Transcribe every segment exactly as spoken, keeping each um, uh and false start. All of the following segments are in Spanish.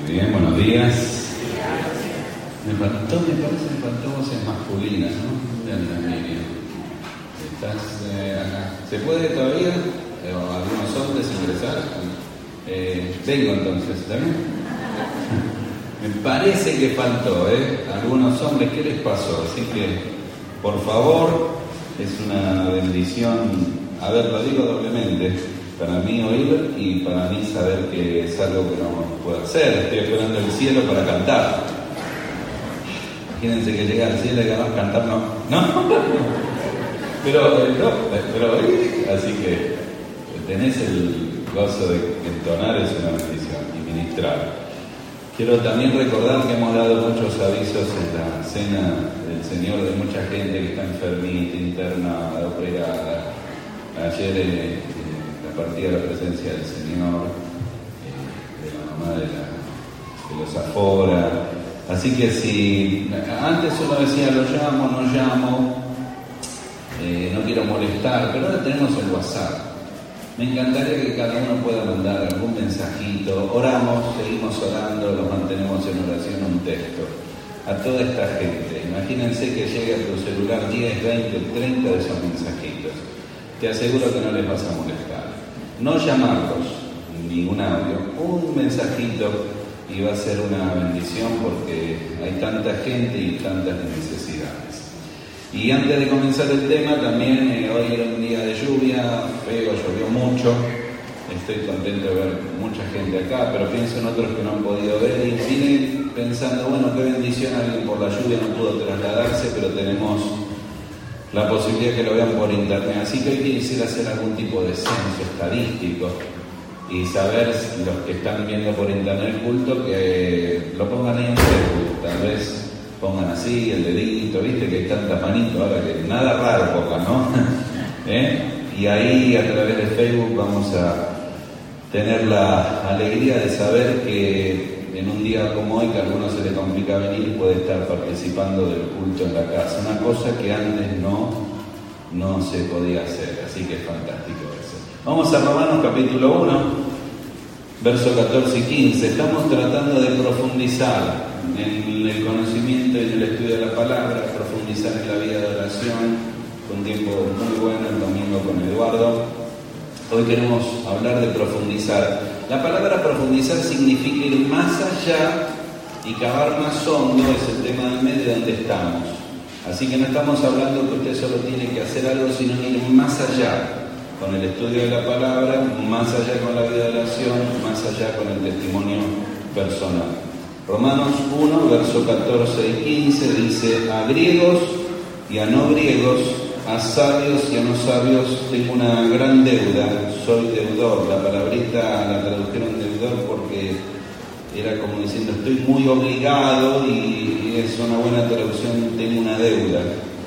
Muy bien, buenos días. Me faltó, me parece que me faltó voces masculinas, ¿no? De Miriam. ¿Estás eh, acá? ¿Se puede todavía? Eh, ¿O algunos hombres ingresar? Eh, vengo entonces, ¿está bien? Me parece que faltó, ¿eh? Algunos hombres, ¿qué les pasó? Así que, por favor, es una bendición, a ver, lo digo doblemente, para mí oír y para mí saber que es algo que no puedo hacer. Estoy esperando el cielo para cantar. Imagínense que llega al cielo y además cantar no. No, pero no, pero oír, así que tenés el gozo de entonar, es una bendición, y ministrar. Quiero también recordar que hemos dado muchos avisos en la cena del Señor de mucha gente que está enfermita, internada, operada. Ayer eh, la partida de la presencia del Señor, eh, de la mamá de, la, de los Afora. Así que si antes uno decía lo llamo, no llamo, eh, no quiero molestar, pero ahora tenemos el WhatsApp. Me encantaría que cada uno pueda mandar algún mensajito. Oramos, seguimos orando, los mantenemos en oración, un texto. A toda esta gente, imagínense que llegue a tu celular diez, veinte, treinta de esos mensajitos. Te aseguro que no les vas a molestar. No llamarlos, ni un audio, un mensajito, y va a ser una bendición porque hay tanta gente y tantas necesidades. Y antes de comenzar el tema, también eh, hoy era un día de lluvia, feo, llovió mucho. Estoy contento de ver mucha gente acá, pero pienso en otros que no han podido ver y vine pensando, bueno, qué bendición, alguien por la lluvia no pudo trasladarse, pero tenemos la posibilidad que lo vean por internet. Así que hoy quisiera hacer algún tipo de censo estadístico y saber los que están viendo por internet el culto, que lo pongan ahí en Facebook, tal vez pongan así el dedito, viste que hay tantas manitos ahora que nada raro pongan, ¿no? ¿Eh? Y ahí a través de Facebook vamos a tener la alegría de saber que en un día como hoy, que a algunos se le complica venir, puede estar participando del culto en la casa, una cosa que antes no, no se podía hacer, así que es fantástico eso. Vamos a Romanos capítulo uno, verso catorce y quince. Estamos tratando de profundizar en el conocimiento y en el estudio de la palabra, profundizar en la vida de oración. Fue un tiempo muy bueno el domingo con Eduardo. Hoy queremos hablar de profundizar. La palabra profundizar significa ir más allá y cavar más hondo, es el tema del medio donde estamos. Así que no estamos hablando que usted solo tiene que hacer algo, sino ir más allá con el estudio de la palabra, más allá con la vida de oración, más allá con el testimonio personal. Romanos uno, verso catorce y quince dice: a griegos y a no griegos, a sabios y a no sabios, tengo una gran deuda, soy deudor. La palabrita la tradujeron deudor porque era como diciendo estoy muy obligado, y es una buena traducción, tengo una deuda.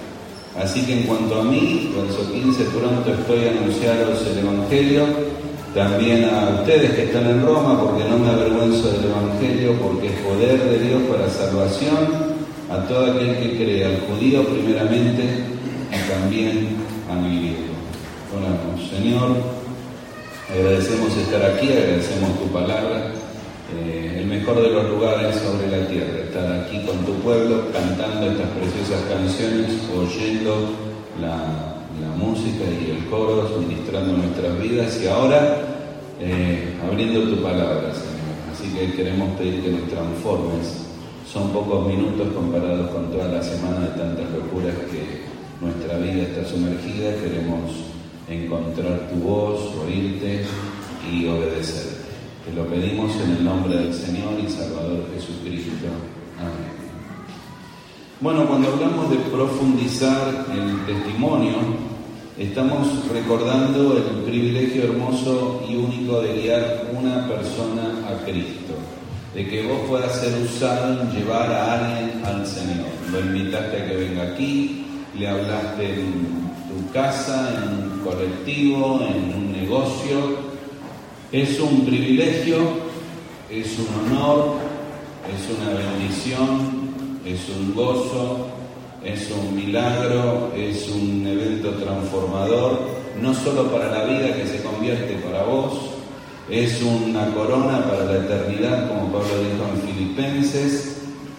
Así que en cuanto a mí, verso quince, pronto estoy a anunciaros el Evangelio, también a ustedes que están en Roma, porque no me avergüenzo del Evangelio, porque es poder de Dios para salvación a todo aquel que cree, al judío primeramente y también al griego. Oramos. Señor, agradecemos estar aquí, agradecemos tu palabra, eh, el mejor de los lugares sobre la tierra, estar aquí con tu pueblo, cantando estas preciosas canciones, oyendo la, la música y el coro, ministrando nuestras vidas, y ahora eh, abriendo tu palabra, Señor. Así que queremos pedir que nos transformes. Son pocos minutos comparados con toda la semana de tantas locuras que nuestra vida está sumergida. Queremos encontrar tu voz, oírte y obedecerte. Te lo pedimos en el nombre del Señor y Salvador Jesucristo. Amén. Bueno, cuando hablamos de profundizar el testimonio, estamos recordando el privilegio hermoso y único de guiar una persona a Cristo, de que vos puedas ser usado en llevar a alguien al Señor. Lo invitaste a que venga aquí, le hablaste en tu casa, en un colectivo, en un negocio. Es un privilegio, es un honor, es una bendición, es un gozo, es un milagro, es un evento transformador, no solo para la vida que se convierte para vos, es una corona para la eternidad, como Pablo dijo en Filipenses.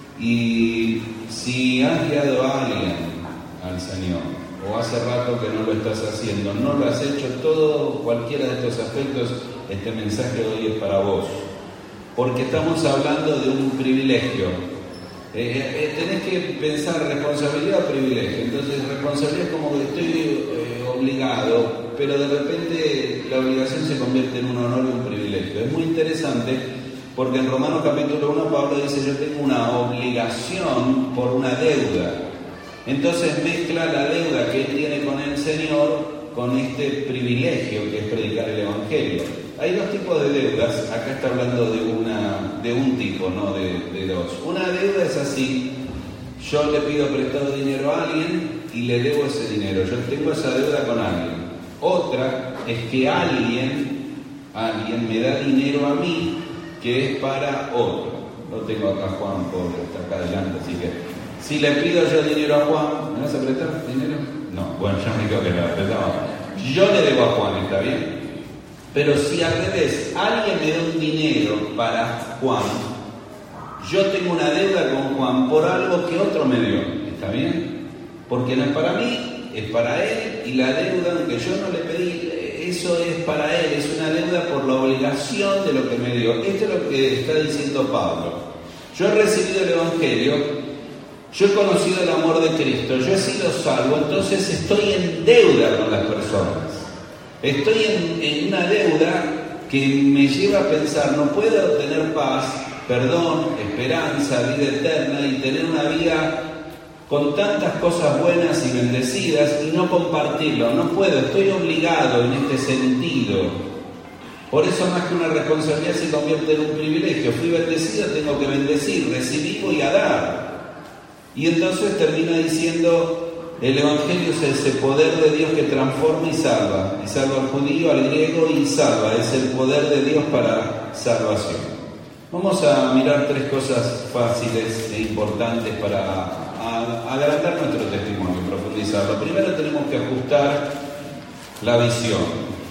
Y si has guiado a alguien al Señor, o hace rato que no lo estás haciendo, no lo has hecho, todo, cualquiera de estos aspectos, este mensaje hoy es para vos. Porque estamos hablando de un privilegio. Eh, eh, tenés que pensar responsabilidad o privilegio. Entonces, responsabilidad es como que estoy eh, obligado, pero de repente la obligación se convierte en un honor y un privilegio. Es muy interesante porque en Romanos capítulo uno Pablo dice: yo tengo una obligación por una deuda. Entonces mezcla la deuda que él tiene con el Señor con este privilegio que es predicar el Evangelio. Hay dos tipos de deudas. Acá está hablando de una de un tipo, no de, de dos. Una deuda es así: yo le pido prestado dinero a alguien y le debo ese dinero. Yo tengo esa deuda con alguien. Otra es que alguien, alguien me da dinero a mí que es para otro. No tengo acá a Juan, pobre, está acá adelante, así que si le pido yo dinero a Juan, ¿me vas a prestar dinero? No, bueno, ya me quedo que la prestaba. Yo le debo a Juan, ¿está bien? Pero si al revés, alguien me da un dinero para Juan, yo tengo una deuda con Juan por algo que otro me dio, ¿está bien? Porque no es para mí, es para él, y la deuda, aunque yo no le pedí, eso es para él, es una deuda por la obligación de lo que me dio. Esto es lo que está diciendo Pablo. Yo he recibido el Evangelio, yo he conocido el amor de Cristo, yo he sido salvo, entonces estoy en deuda con las personas. Estoy en, en una deuda que me lleva a pensar: no puedo tener paz, perdón, esperanza, vida eterna y tener una vida con tantas cosas buenas y bendecidas y no compartirlo. No puedo, estoy obligado en este sentido. Por eso, más que una responsabilidad, se convierte en un privilegio. Fui bendecido, tengo que bendecir, recibí, voy a dar. Y entonces termina diciendo: el Evangelio es ese poder de Dios que transforma y salva. Y salva al judío, al griego, y salva. Es el poder de Dios para salvación. Vamos a mirar tres cosas fáciles e importantes para a agrandar nuestro testimonio, profundizarlo. Primero tenemos que ajustar la visión.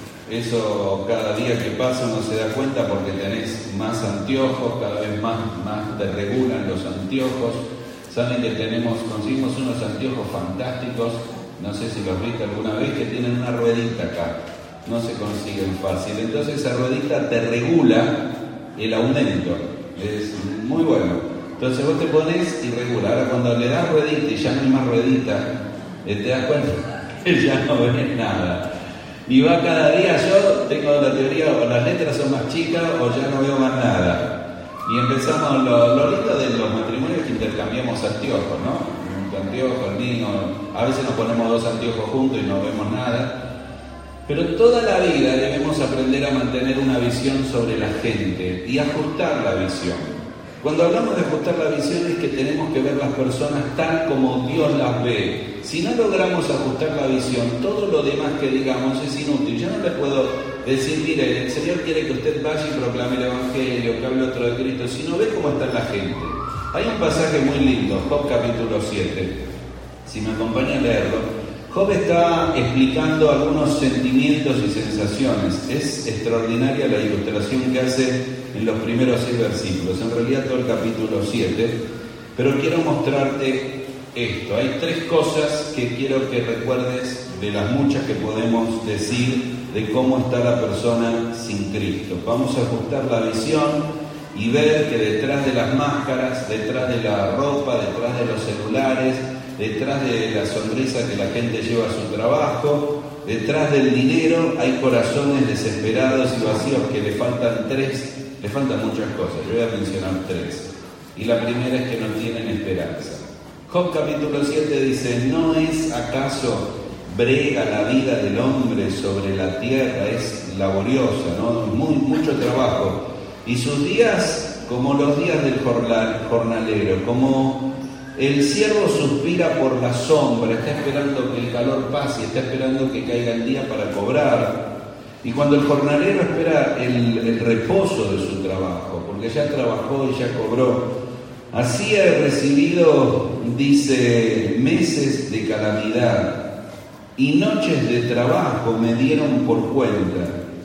Eso cada día que pasa uno se da cuenta porque tenés más anteojos, cada vez más, más te regulan los anteojos. Saben que tenemos, conseguimos unos anteojos fantásticos, no sé si los viste alguna vez, que tienen una ruedita acá, no se consiguen fácil. Entonces esa ruedita te regula el aumento, es muy bueno. Entonces vos te pones y regula. Ahora cuando le das ruedita y ya no hay más ruedita, eh, te das cuenta que ya no ves nada. Y va cada día, yo tengo la teoría, o las letras son más chicas o ya no veo más nada. Y empezamos, lo, lo lindo de los matrimonios que intercambiamos anteojos, ¿no? Un anteojo, el mío, a veces nos ponemos dos anteojos juntos y no vemos nada. Pero toda la vida debemos aprender a mantener una visión sobre la gente y ajustar la visión. Cuando hablamos de ajustar la visión es que tenemos que ver las personas tal como Dios las ve. Si no logramos ajustar la visión, todo lo demás que digamos es inútil. Yo no le puedo decir: mire, el Señor quiere que usted vaya y proclame el Evangelio, que hable otro de Cristo, si no ve cómo está la gente. Hay un pasaje muy lindo, Job capítulo siete. Si me acompaña a leerlo, Job está explicando algunos sentimientos y sensaciones. Es extraordinaria la ilustración que hace en los primeros seis versículos, en realidad todo el capítulo siete, pero quiero mostrarte esto. Hay tres cosas que quiero que recuerdes de las muchas que podemos decir de cómo está la persona sin Cristo. Vamos a ajustar la visión y ver que detrás de las máscaras, detrás de la ropa, detrás de los celulares, detrás de la sonrisa que la gente lleva a su trabajo, detrás del dinero hay corazones desesperados y vacíos que le faltan tres, le faltan muchas cosas. Yo voy a mencionar tres. Y la primera es que no tienen esperanza. Job capítulo siete dice: ¿no es acaso brega la vida del hombre sobre la tierra? Es laboriosa, ¿no? Muy, mucho trabajo. Y sus días como los días del jornalero, como el siervo suspira por la sombra, está esperando que el calor pase, está esperando que caiga el día para cobrar. Y cuando el jornalero espera el, el reposo de su trabajo, porque ya trabajó y ya cobró, así he recibido, dice, meses de calamidad y noches de trabajo me dieron por cuenta.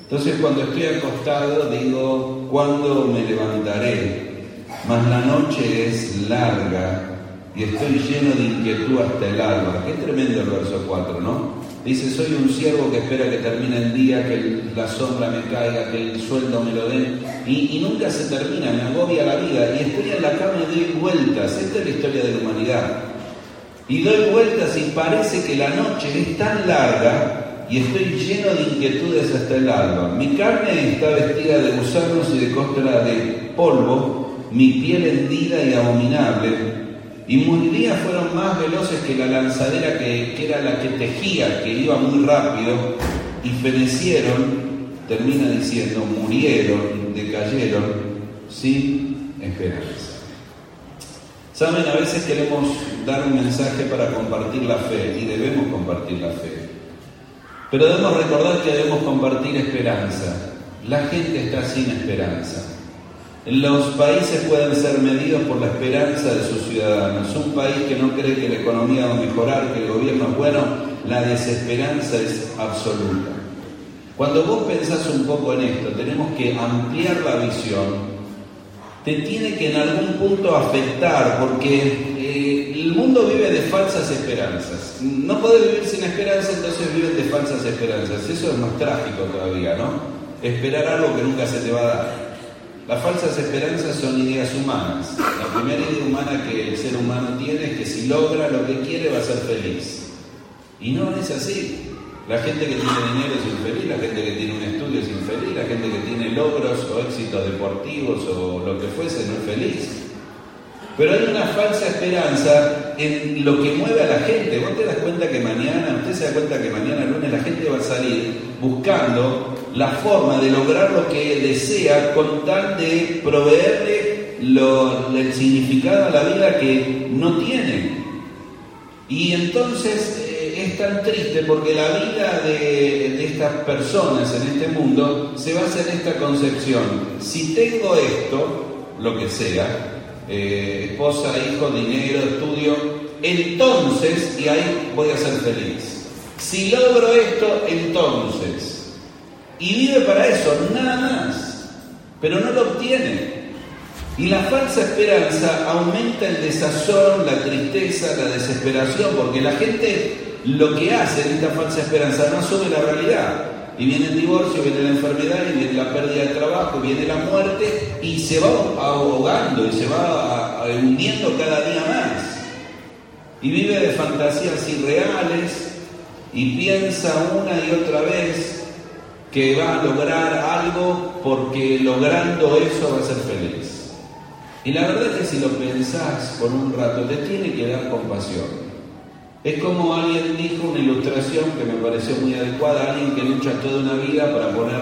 Entonces cuando estoy acostado digo, ¿cuándo me levantaré? Mas la noche es larga y estoy lleno de inquietud hasta el alba. Qué tremendo el verso cuatro, ¿no? Dice, soy un siervo que espera que termine el día, que el, la sombra me caiga, que el sueldo me lo den, y, y nunca se termina, me agobia la vida, y estoy en la cama y doy vueltas. Esta es la historia de la humanidad. Y doy vueltas y parece que la noche es tan larga y estoy lleno de inquietudes hasta el alba. Mi carne está vestida de gusanos y de costra de polvo, mi piel hendida y abominable. Y mis días fueron más veloces que la lanzadera que, que era la que tejía, que iba muy rápido, y fenecieron, termina diciendo, murieron, decayeron, sin esperanza. Saben, a veces queremos dar un mensaje para compartir la fe, y debemos compartir la fe. Pero debemos recordar que debemos compartir esperanza. La gente está sin esperanza. Los países pueden ser medidos por la esperanza de sus ciudadanos. Un país que no cree que la economía va a mejorar, que el gobierno es bueno, la desesperanza es absoluta. Cuando vos pensás un poco en esto, tenemos que ampliar la visión. Te tiene que en algún punto afectar, porque eh, el mundo vive de falsas esperanzas. No podés vivir sin esperanza, entonces viven de falsas esperanzas. Eso es más trágico todavía, ¿no? Esperar algo que nunca se te va a dar. Las falsas esperanzas son ideas humanas. La primera idea humana que el ser humano tiene es que si logra lo que quiere va a ser feliz. Y no es así. La gente que tiene dinero es infeliz, la gente que tiene un estudio es infeliz, la gente que tiene logros o éxitos deportivos o lo que fuese no es feliz. Pero hay una falsa esperanza en lo que mueve a la gente. Vos te das cuenta que mañana, usted se da cuenta que mañana lunes la gente va a salir buscando la forma de lograr lo que desea con tal de proveerle lo, el significado a la vida que no tiene. Y entonces eh, es tan triste porque la vida de, de estas personas en este mundo se basa en esta concepción. Si tengo esto, lo que sea, eh, esposa, hijo, dinero, estudio, entonces, y ahí voy a ser feliz. Si logro esto, entonces... Y vive para eso, nada más, pero no lo obtiene. Y la falsa esperanza aumenta el desazón, la tristeza, la desesperación, porque la gente lo que hace en esta falsa esperanza no asume la realidad. Y viene el divorcio, viene la enfermedad, y viene la pérdida del trabajo, viene la muerte, y se va ahogando y se va hundiendo cada día más. Y vive de fantasías irreales y piensa una y otra vez que va a lograr algo porque logrando eso va a ser feliz. Y la verdad es que si lo pensás por un rato, te tiene que dar compasión. Es como alguien dijo, una ilustración que me pareció muy adecuada, alguien que lucha toda una vida para poner,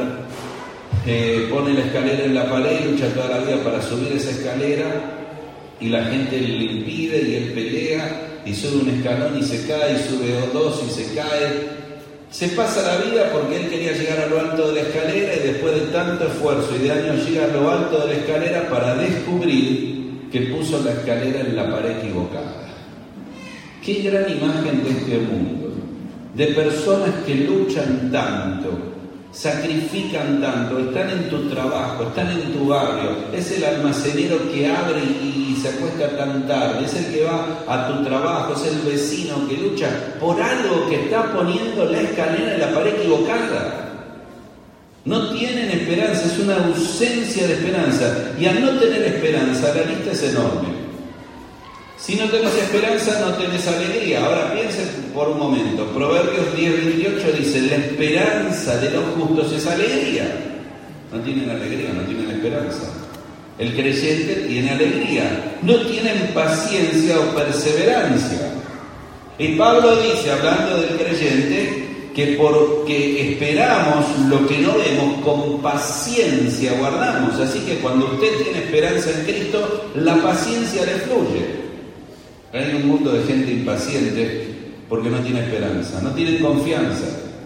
eh, pone la escalera en la pared y lucha toda la vida para subir esa escalera, y la gente le impide y él pelea y sube un escalón y se cae, y sube dos y se cae. Se pasa la vida porque él quería llegar a lo alto de la escalera, y después de tanto esfuerzo y de años llega a lo alto de la escalera para descubrir que puso la escalera en la pared equivocada. Qué gran imagen de este mundo, de personas que luchan tanto, sacrifican tanto, están en tu trabajo, están en tu barrio, es el almacenero que abre y, y se acuesta tan tarde, es el que va a tu trabajo, es el vecino que lucha por algo que está poniendo la escalera en la pared equivocada. No tienen esperanza, es una ausencia de esperanza, y al no tener esperanza la lista es enorme. Si no tenés esperanza, no tenés alegría. Ahora piensen por un momento. Proverbios diez veintiocho dice, la esperanza de los justos es alegría. No tienen alegría, no tienen esperanza. El creyente tiene alegría. No tienen paciencia o perseverancia. Y Pablo dice, hablando del creyente, que porque esperamos lo que no vemos, con paciencia guardamos. Así que cuando usted tiene esperanza en Cristo, la paciencia le fluye. Hay un mundo de gente impaciente porque no tiene esperanza, no tienen confianza.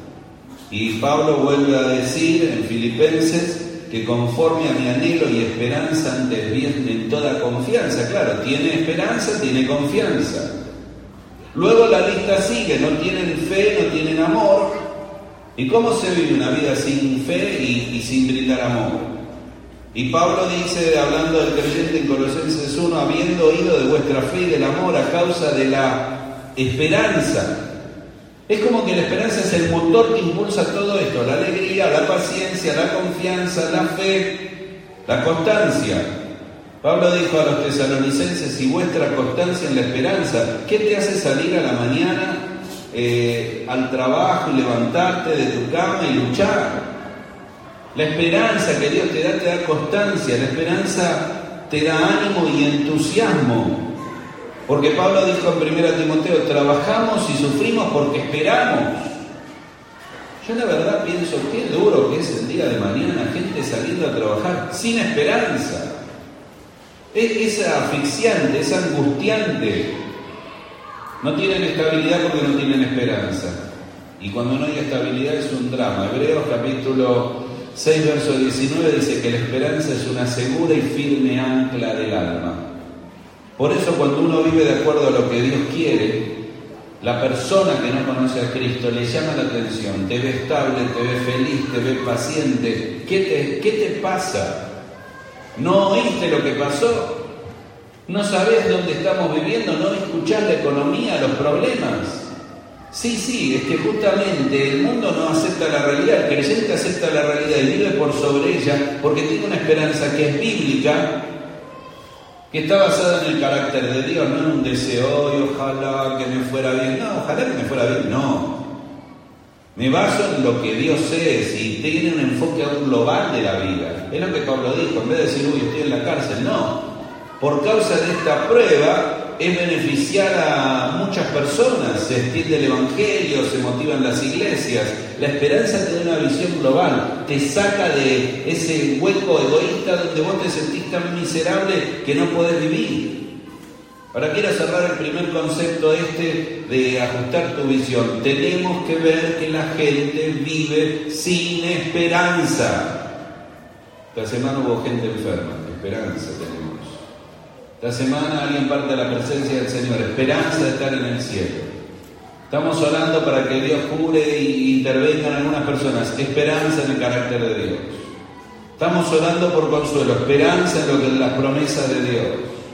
Y Pablo vuelve a decir en Filipenses que conforme a mi anhelo y esperanza antes bien en toda confianza. Claro, tiene esperanza, tiene confianza. Luego la lista sigue, no tienen fe, no tienen amor, ¿Y cómo se vive una vida sin fe y, y sin brindar amor? Y Pablo dice, hablando del creyente en Colosenses uno, habiendo oído de vuestra fe y del amor a causa de la esperanza. Es como que la esperanza es el motor que impulsa todo esto, la alegría, la paciencia, la confianza, la fe, la constancia. Pablo dijo a los tesalonicenses, y vuestra constancia en la esperanza, ¿qué te hace salir a la mañana eh, al trabajo y levantarte de tu cama y luchar? La esperanza que Dios te da, te da constancia, la esperanza te da ánimo y entusiasmo. Porque Pablo dijo en primera Timoteo, trabajamos y sufrimos porque esperamos. Yo la verdad pienso, qué duro que es el día de mañana, gente saliendo a trabajar sin esperanza. Es, es asfixiante, es angustiante. No tienen estabilidad porque no tienen esperanza. Y cuando no hay estabilidad es un drama. Hebreos capítulo seis, verso diecinueve dice que la esperanza es una segura y firme ancla del alma. Por eso cuando uno vive de acuerdo a lo que Dios quiere, la persona que no conoce a Cristo le llama la atención, te ve estable, te ve feliz, te ve paciente. ¿Qué te, qué te pasa? ¿No oíste lo que pasó? ¿No sabés dónde estamos viviendo? ¿No escuchás la economía, los problemas? Sí, sí, es que justamente el mundo no acepta la realidad, el creyente acepta la realidad y vive por sobre ella porque tiene una esperanza que es bíblica, que está basada en el carácter de Dios, no en un deseo y ojalá que me fuera bien. No, ojalá que me fuera bien, no. Me baso en lo que Dios es y tiene un enfoque global de la vida. Es lo que Pablo dijo, en vez de decir, uy, estoy en la cárcel, no. Por causa de esta prueba es beneficiar a muchas personas, se extiende el Evangelio, se motivan las iglesias. La esperanza te da una visión global, te saca de ese hueco egoísta donde vos te sentís tan miserable que no podés vivir. Ahora quiero cerrar el primer concepto este de ajustar tu visión. Tenemos que ver que la gente vive sin esperanza. Esta semana hubo gente enferma, esperanza tenemos. Esta semana alguien parte de la presencia del Señor, esperanza de estar en el cielo. Estamos orando para que Dios cure e intervenga en algunas personas, esperanza en el carácter de Dios. Estamos orando por consuelo, esperanza en lo que es las promesas de Dios.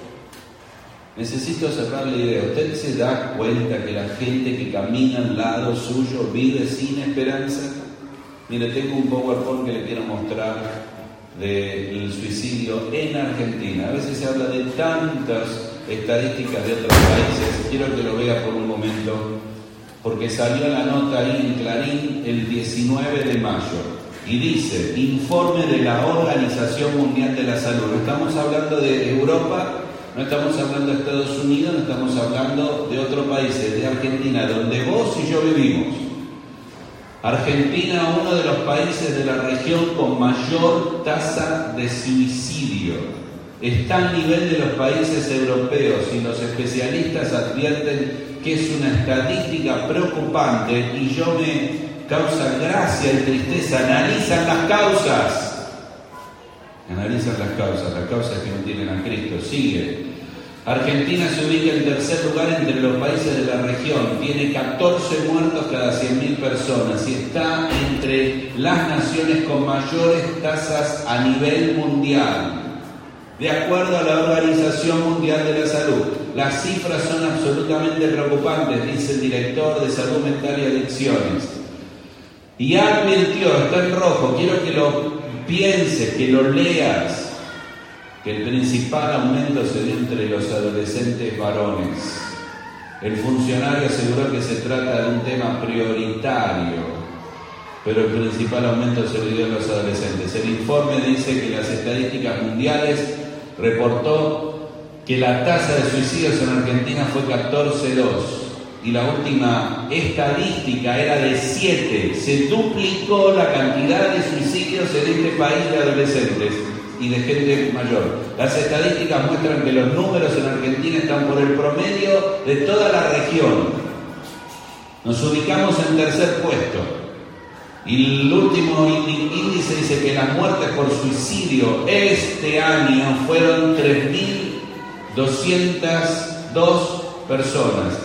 Necesito cerrar la idea. ¿Usted se da cuenta que la gente que camina al lado suyo vive sin esperanza? Mire, tengo un PowerPoint que le quiero mostrar del suicidio en Argentina. A veces se habla de tantas estadísticas de otros países. Quiero que lo vea por un momento, porque salió la nota ahí en Clarín el diecinueve de mayo y dice, informe de la Organización Mundial de la Salud. No estamos hablando de Europa, no estamos hablando de Estados Unidos, no estamos hablando de otros países, de Argentina, donde vos y yo vivimos. Argentina, uno de los países de la región con mayor tasa de suicidio. Está al nivel de los países europeos y los especialistas advierten que es una estadística preocupante y yo me causa gracia y tristeza. Analizan las causas. Analizan las causas, las causas que no tienen a Cristo. Sigue. Argentina se ubica en tercer lugar entre los países de la región, tiene catorce muertos cada cien mil personas y está entre las naciones con mayores tasas a nivel mundial. De acuerdo a la Organización Mundial de la Salud, las cifras son absolutamente preocupantes, dice el director de Salud Mental y Adicciones. Y advirtió, está en rojo, quiero que lo pienses, que lo leas, que el principal aumento se dio entre los adolescentes varones. El funcionario aseguró que se trata de un tema prioritario, pero el principal aumento se dio en los adolescentes. El informe dice que las estadísticas mundiales reportó que la tasa de suicidios en Argentina fue catorce coma dos y la última estadística era de siete. Se duplicó la cantidad de suicidios en este país de adolescentes y de gente mayor. Las estadísticas muestran que los números en Argentina están por el promedio de toda la región. Nos ubicamos en tercer puesto. Y el último índice dice que las muertes por suicidio este año fueron tres mil doscientas dos personas.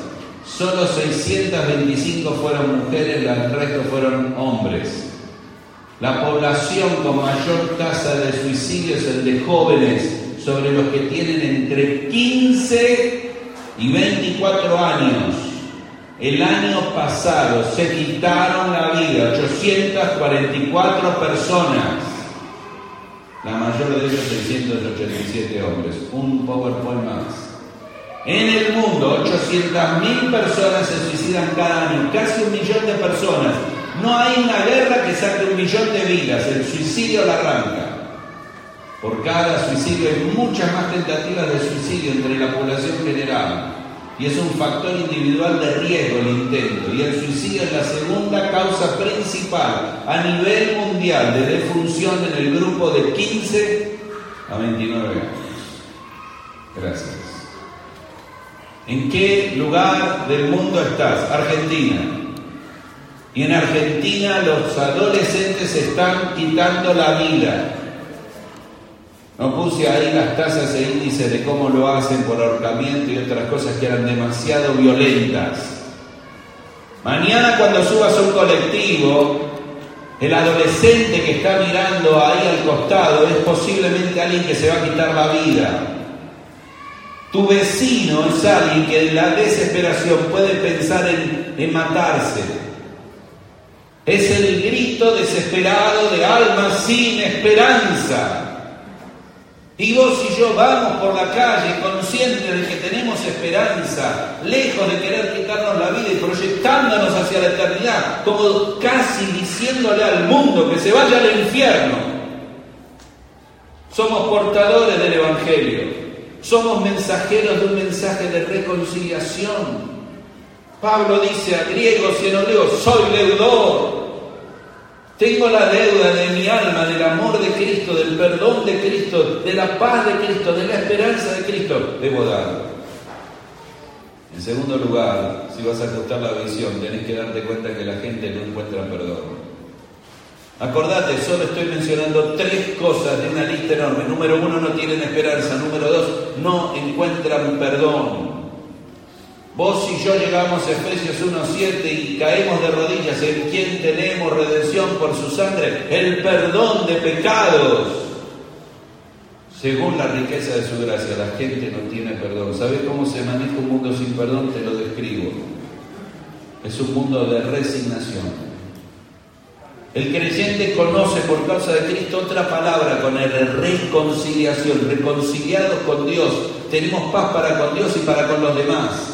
Solo seiscientas veinticinco fueron mujeres, el resto fueron hombres. La población con mayor tasa de suicidio es el de jóvenes, sobre los que tienen entre quince y veinticuatro años. El año pasado se quitaron la vida ochocientas cuarenta y cuatro personas, la mayor de ellos seiscientos ochenta y siete hombres. Un PowerPoint más. En el mundo, ochocientas mil personas se suicidan cada año, casi un millón de personas. No hay una guerra que saque un millón de vidas, el suicidio la arranca. Por cada suicidio hay muchas más tentativas de suicidio entre la población general. Y es un factor individual de riesgo el intento. Y el suicidio es la segunda causa principal a nivel mundial de defunción en el grupo de quince a veintinueve años. Gracias. ¿En qué lugar del mundo estás? Argentina. Y en Argentina los adolescentes están quitando la vida. No puse ahí las tasas e índices de cómo lo hacen por ahorcamiento y otras cosas que eran demasiado violentas. Mañana cuando subas a un colectivo, el adolescente que está mirando ahí al costado es posiblemente alguien que se va a quitar la vida. Tu vecino es alguien que en la desesperación puede pensar en, en matarse. Es el grito desesperado de almas sin esperanza. Y vos y yo vamos por la calle conscientes de que tenemos esperanza, lejos de querer quitarnos la vida y proyectándonos hacia la eternidad, como casi diciéndole al mundo que se vaya al infierno. Somos portadores del Evangelio, somos mensajeros de un mensaje de reconciliación. Pablo dice a griegos y a griegos, soy deudor. Tengo la deuda de mi alma, del amor de Cristo, del perdón de Cristo, de la paz de Cristo, de la esperanza de Cristo. Debo dar. En segundo lugar, si vas a ajustar la visión, tenés que darte cuenta que la gente no encuentra perdón. Acordate, solo estoy mencionando tres cosas de una lista enorme. Número uno, no tienen esperanza. Número dos, no encuentran perdón. Vos y yo llegamos a Efesios uno siete y caemos de rodillas. ¿En quien tenemos redención por su sangre? El perdón de pecados. Según la riqueza de su gracia, la gente no tiene perdón. ¿Sabés cómo se maneja un mundo sin perdón? Te lo describo. Es un mundo de resignación. El creyente conoce por causa de Cristo otra palabra con el reconciliación. Reconciliados con Dios. Tenemos paz para con Dios y para con los demás.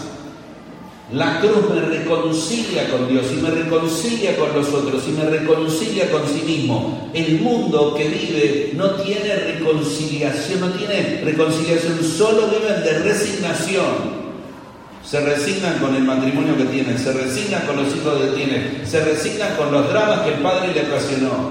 La cruz me reconcilia con Dios y me reconcilia con los otros y me reconcilia con sí mismo. El mundo que vive no tiene reconciliación, no tiene reconciliación, solo viven de resignación. Se resignan con el matrimonio que tienen, se resignan con los hijos que tienen, se resignan con los dramas que el padre le ocasionó.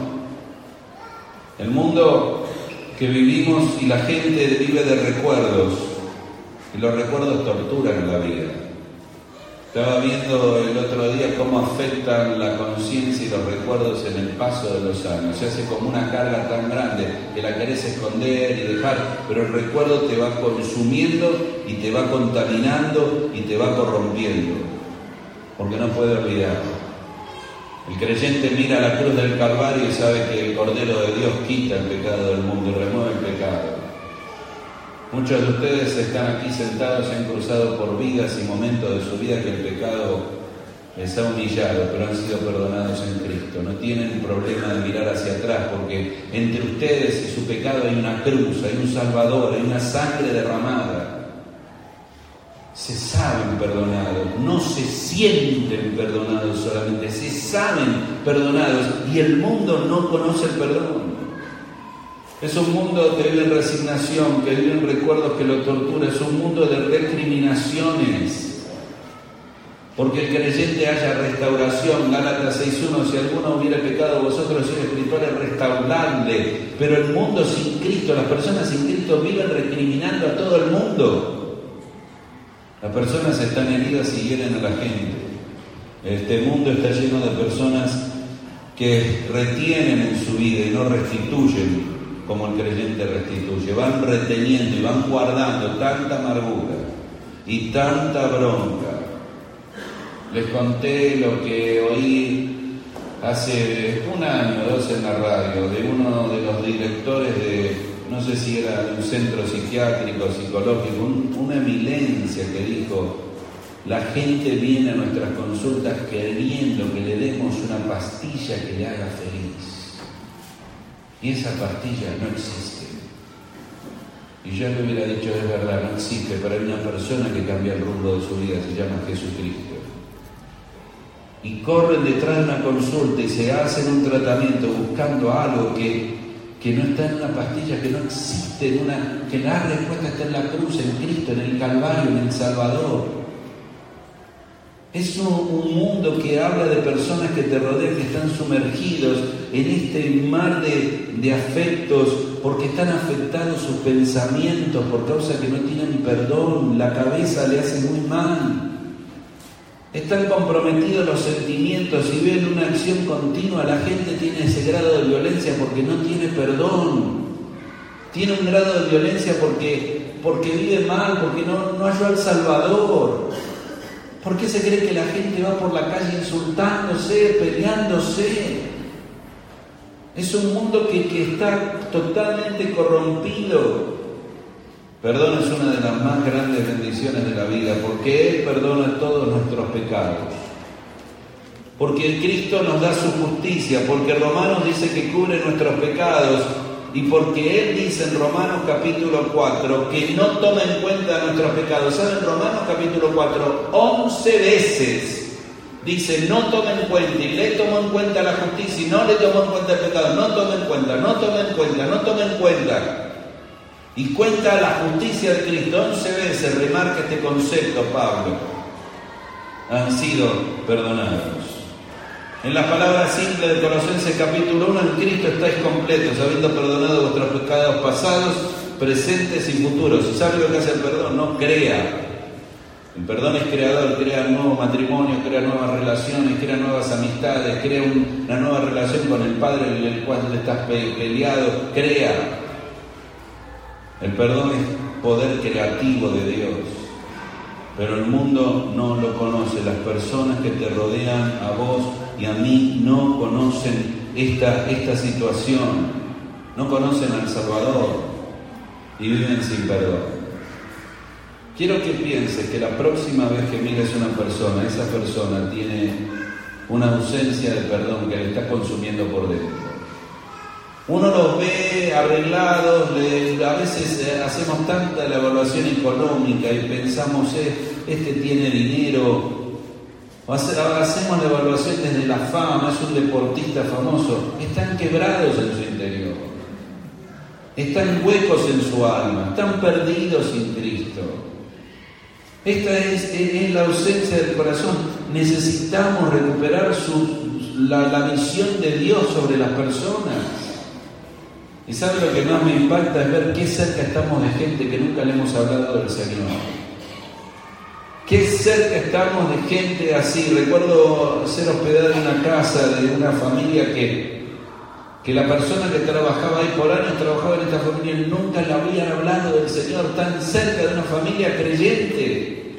El mundo que vivimos y la gente vive de recuerdos, y los recuerdos torturan la vida. Estaba viendo el otro día cómo afectan la conciencia y los recuerdos en el paso de los años. Se hace como una carga tan grande que la querés esconder y dejar, pero el recuerdo te va consumiendo y te va contaminando y te va corrompiendo, porque no puede olvidar. El creyente mira la cruz del Calvario y sabe que el Cordero de Dios quita el pecado del mundo y remueve el pecado. Muchos de ustedes están aquí sentados y han cruzado por vidas y momentos de su vida que el pecado les ha humillado, pero han sido perdonados en Cristo. No tienen problema de mirar hacia atrás, porque entre ustedes y su pecado hay una cruz, hay un Salvador, hay una sangre derramada. Se saben perdonados, no se sienten perdonados solamente, se saben perdonados, y el mundo no conoce el perdón. Es un mundo que vive en resignación, que vive en recuerdos que lo tortura, es un mundo de recriminaciones. Porque el creyente haya restauración, Gálatas seis uno, si alguno hubiera pecado vosotros, sois espirituales, restauradle. Pero el mundo sin Cristo, las personas sin Cristo viven recriminando a todo el mundo. Las personas están heridas y hieren a la gente. Este mundo está lleno de personas que retienen en su vida y no restituyen como el creyente restituye. Van reteniendo y van guardando tanta amargura y tanta bronca Les conté lo que oí hace un año o dos en la radio de uno de los directores de, no sé si era de un centro psiquiátrico, psicológico, un, una eminencia que dijo: la gente viene a nuestras consultas queriendo que le demos una pastilla que le haga feliz. Y esa pastilla no existe. Y yo le hubiera dicho: es verdad, no existe, pero hay una persona que cambia el rumbo de su vida, se llama Jesucristo. Y corren detrás de una consulta y se hacen un tratamiento buscando algo que, que no está en una pastilla, que no existe, en una, que la respuesta está en la cruz, en Cristo, en el Calvario, en el Salvador. Es un, un mundo que habla de personas que te rodean, que están sumergidos en este mar de, de afectos, porque están afectados sus pensamientos por causa que no tienen perdón, la cabeza le hace muy mal. Están comprometidos los sentimientos y ven una acción continua. La gente tiene ese grado de violencia porque no tiene perdón. Tiene un grado de violencia porque, porque vive mal, porque no, no halló al Salvador. ¿Por qué se cree que la gente va por la calle insultándose, peleándose? Es un mundo que, que está totalmente corrompido. Perdón es una de las más grandes bendiciones de la vida, porque Él perdona todos nuestros pecados. Porque el Cristo nos da su justicia, porque Romanos dice que cubre nuestros pecados, y porque Él dice en Romanos capítulo cuatro que no toma en cuenta nuestros pecados. ¿Saben? Romanos capítulo cuatro, once veces dice no toma en cuenta, y le tomó en cuenta la justicia y no le tomó en cuenta el pecado. No toma en cuenta, no toma en cuenta, no toma en cuenta. Y cuenta la justicia de Cristo. Once veces remarca este concepto Pablo. Han sido perdonados. En la palabra simple de Colosenses capítulo uno, en Cristo estáis completos, habiendo perdonado vuestros pecados pasados, presentes y futuros. ¿Y sabe lo que hace el perdón? No crea. El perdón es creador, crea nuevos matrimonios, crea nuevas relaciones, crea nuevas amistades, crea un, una nueva relación con el Padre en el cual te estás peleado, crea. El perdón es poder creativo de Dios, pero el mundo no lo conoce. Las personas que te rodean a vos y a mí no conocen esta, esta situación, no conocen al Salvador y viven sin perdón. Quiero que pienses que la próxima vez que mires a una persona, esa persona tiene una ausencia de perdón que le está consumiendo por dentro. Uno los ve arreglados, le, a veces eh, hacemos tanta la evaluación económica y pensamos, eh, este tiene dinero, o hace, hacemos la evaluación desde la fama, es un deportista famoso. Están quebrados en su interior, están huecos en su alma, están perdidos sin Cristo. Esta es, es la ausencia del corazón. Necesitamos recuperar su, la, la visión de Dios sobre las personas. Y ¿sabe lo que más me impacta? Es ver qué cerca estamos de gente que nunca le hemos hablado del Señor. Qué cerca estamos de gente así. Recuerdo ser hospedado en una casa de una familia que, que la persona que trabajaba ahí por años, trabajaba en esta familia, nunca le habían hablado del Señor, tan cerca de una familia creyente.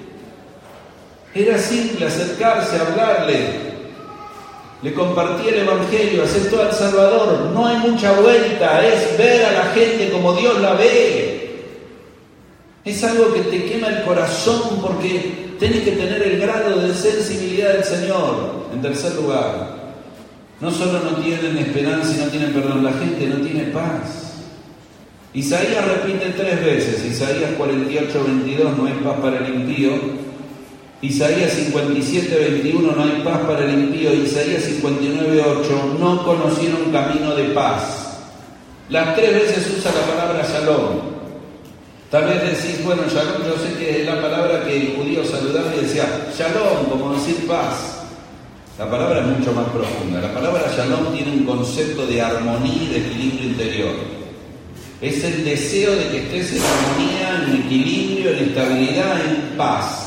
Era simple acercarse, hablarle. Le compartí el Evangelio, aceptó al Salvador. No hay mucha vuelta, es ver a la gente como Dios la ve. Es algo que te quema el corazón porque tienes que tener el grado de sensibilidad del Señor. En tercer lugar, no solo no tienen esperanza y no tienen perdón, la gente no tiene paz. Isaías repite tres veces, Isaías cuarenta y ocho, veintidós, no hay paz para el impío. Isaías cincuenta y siete, veintiuno, no hay paz para el impío. Isaías cincuenta y nueve, ocho, no conocieron camino de paz. Las tres veces usa la palabra shalom. Tal vez decís, bueno, shalom, yo sé que es la palabra que el judío saludaba y decía shalom, como decir paz. La palabra es mucho más profunda. La palabra shalom tiene un concepto de armonía y de equilibrio interior. Es el deseo de que estés en armonía, en equilibrio, en estabilidad, en paz.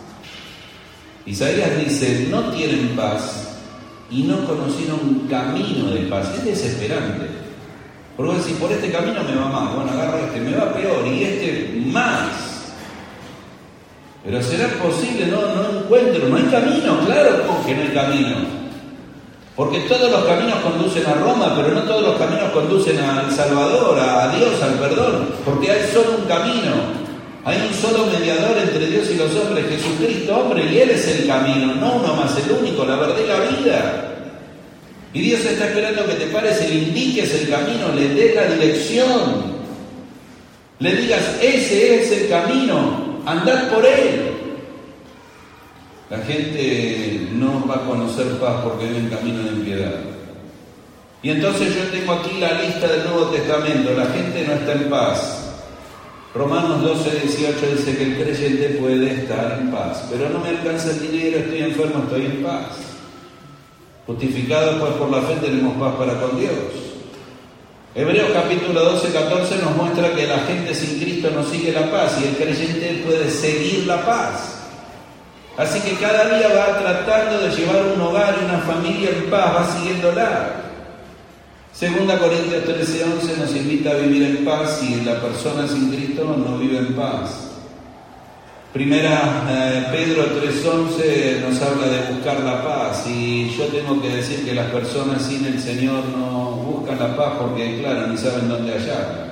Isaías dice, no tienen paz y no conocieron un camino de paz. Es desesperante. Porque si por este camino me va mal, bueno, agarro este, me va peor y este más. Pero ¿será posible? No, no encuentro, no hay camino, claro que no hay camino. Porque todos los caminos conducen a Roma, pero no todos los caminos conducen al Salvador, a Dios, al perdón, porque hay solo un camino. Hay un solo mediador entre Dios y los hombres, Jesucristo, hombre, y Él es el camino, no uno más, el único, la verdad y la vida. Y Dios está esperando que te pares y le indiques el camino, le des la dirección. Le digas, ese es el camino, andad por él. La gente no va a conocer paz porque vive en camino de impiedad. Y entonces yo tengo aquí la lista del Nuevo Testamento, la gente no está en paz. Romanos doce, dieciocho dice que el creyente puede estar en paz, pero no me alcanza el dinero, estoy enfermo, estoy en paz. Justificados pues por la fe tenemos paz para con Dios. Hebreos capítulo doce, catorce nos muestra que la gente sin Cristo no sigue la paz y el creyente puede seguir la paz. Así que cada día va tratando de llevar un hogar y una familia en paz, va siguiéndola. Segunda Corintios trece, once nos invita a vivir en paz y la persona sin Cristo no vive en paz. Primera eh, Pedro tres, once nos habla de buscar la paz y yo tengo que decir que las personas sin el Señor no buscan la paz porque, claro, ni saben dónde hallarla.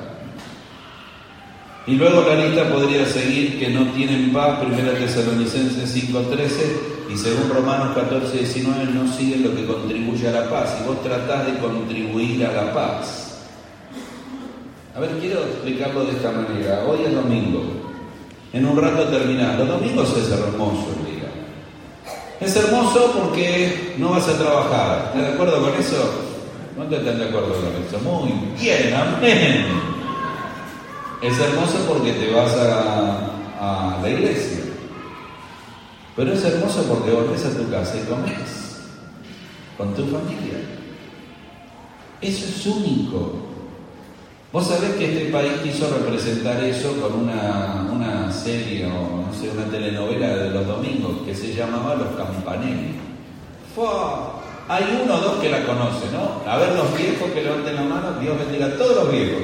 Y luego la lista podría seguir que no tienen paz, Primera Tesalonicenses cinco, trece, y según Romanos catorce, diecinueve no siguen lo que contribuye a la paz, y vos tratás de contribuir a la paz. A ver, quiero explicarlo de esta manera. Hoy es domingo, en un rato terminás. Los domingos es hermoso el día. Es hermoso porque no vas a trabajar. ¿Estás de acuerdo con eso? ¿Cuántos están de acuerdo con eso? Muy bien, amén. Es hermoso porque te vas a, a la iglesia. Pero es hermoso porque volvés a tu casa y comes con tu familia. Eso es único. Vos sabés que este país quiso representar eso con una, una serie o no sé, una telenovela de los domingos que se llamaba Los Campanelli. ¡Fua! Hay uno o dos que la conocen, ¿no? A ver los viejos que levanten la mano, Dios bendiga a todos los viejos.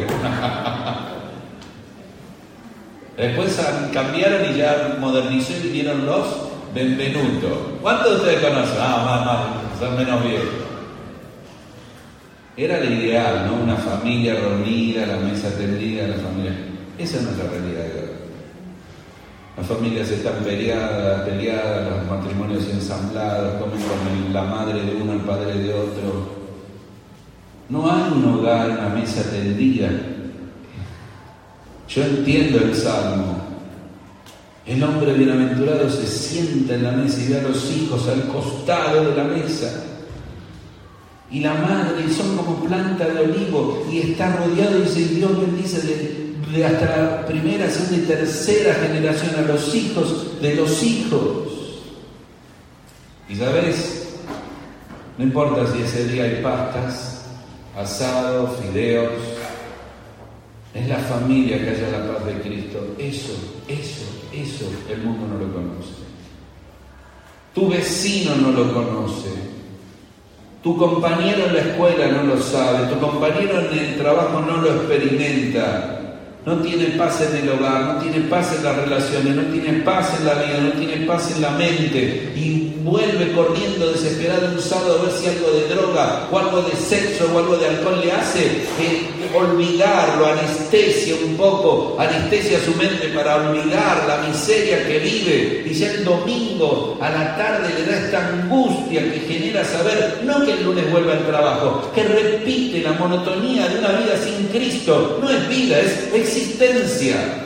Después cambiaron y ya modernizó y vinieron los Benvenuto. ¿Cuántos de ustedes conocen? Ah, más, más, son menos viejos. Era el ideal, ¿no? Una familia reunida, la mesa tendida, la familia. Esa no es la realidad de hoy. Las familias están peleadas, peleadas, los matrimonios ensamblados, comen con la madre de uno, el padre de otro. No hay un hogar, una mesa tendida. Yo entiendo el Salmo. El hombre bienaventurado se sienta en la mesa y ve a los hijos al costado de la mesa. Y la madre, y son como planta de olivo, y está rodeado, y dice, Dios bendice de, de hasta la primera, segunda y tercera generación a los hijos de los hijos. Y sabes, no importa si ese día hay pastas, asados, fideos, es la familia que haya la paz de Cristo. Eso, eso, eso el mundo no lo conoce. Tu vecino no lo conoce. Tu compañero en la escuela no lo sabe. Tu compañero en el trabajo no lo experimenta. No tiene paz en el hogar, no tiene paz en las relaciones, no tiene paz en la vida, no tiene paz en la mente. Y vuelve corriendo desesperado un sábado a ver si algo de droga o algo de sexo o algo de alcohol le hace eh, olvidarlo, anestesia un poco, anestesia su mente para olvidar la miseria que vive. Y ya el domingo a la tarde le da esta angustia que genera saber, no que el lunes vuelva al trabajo, que repite la monotonía de una vida sin Cristo. No es vida, es existencia.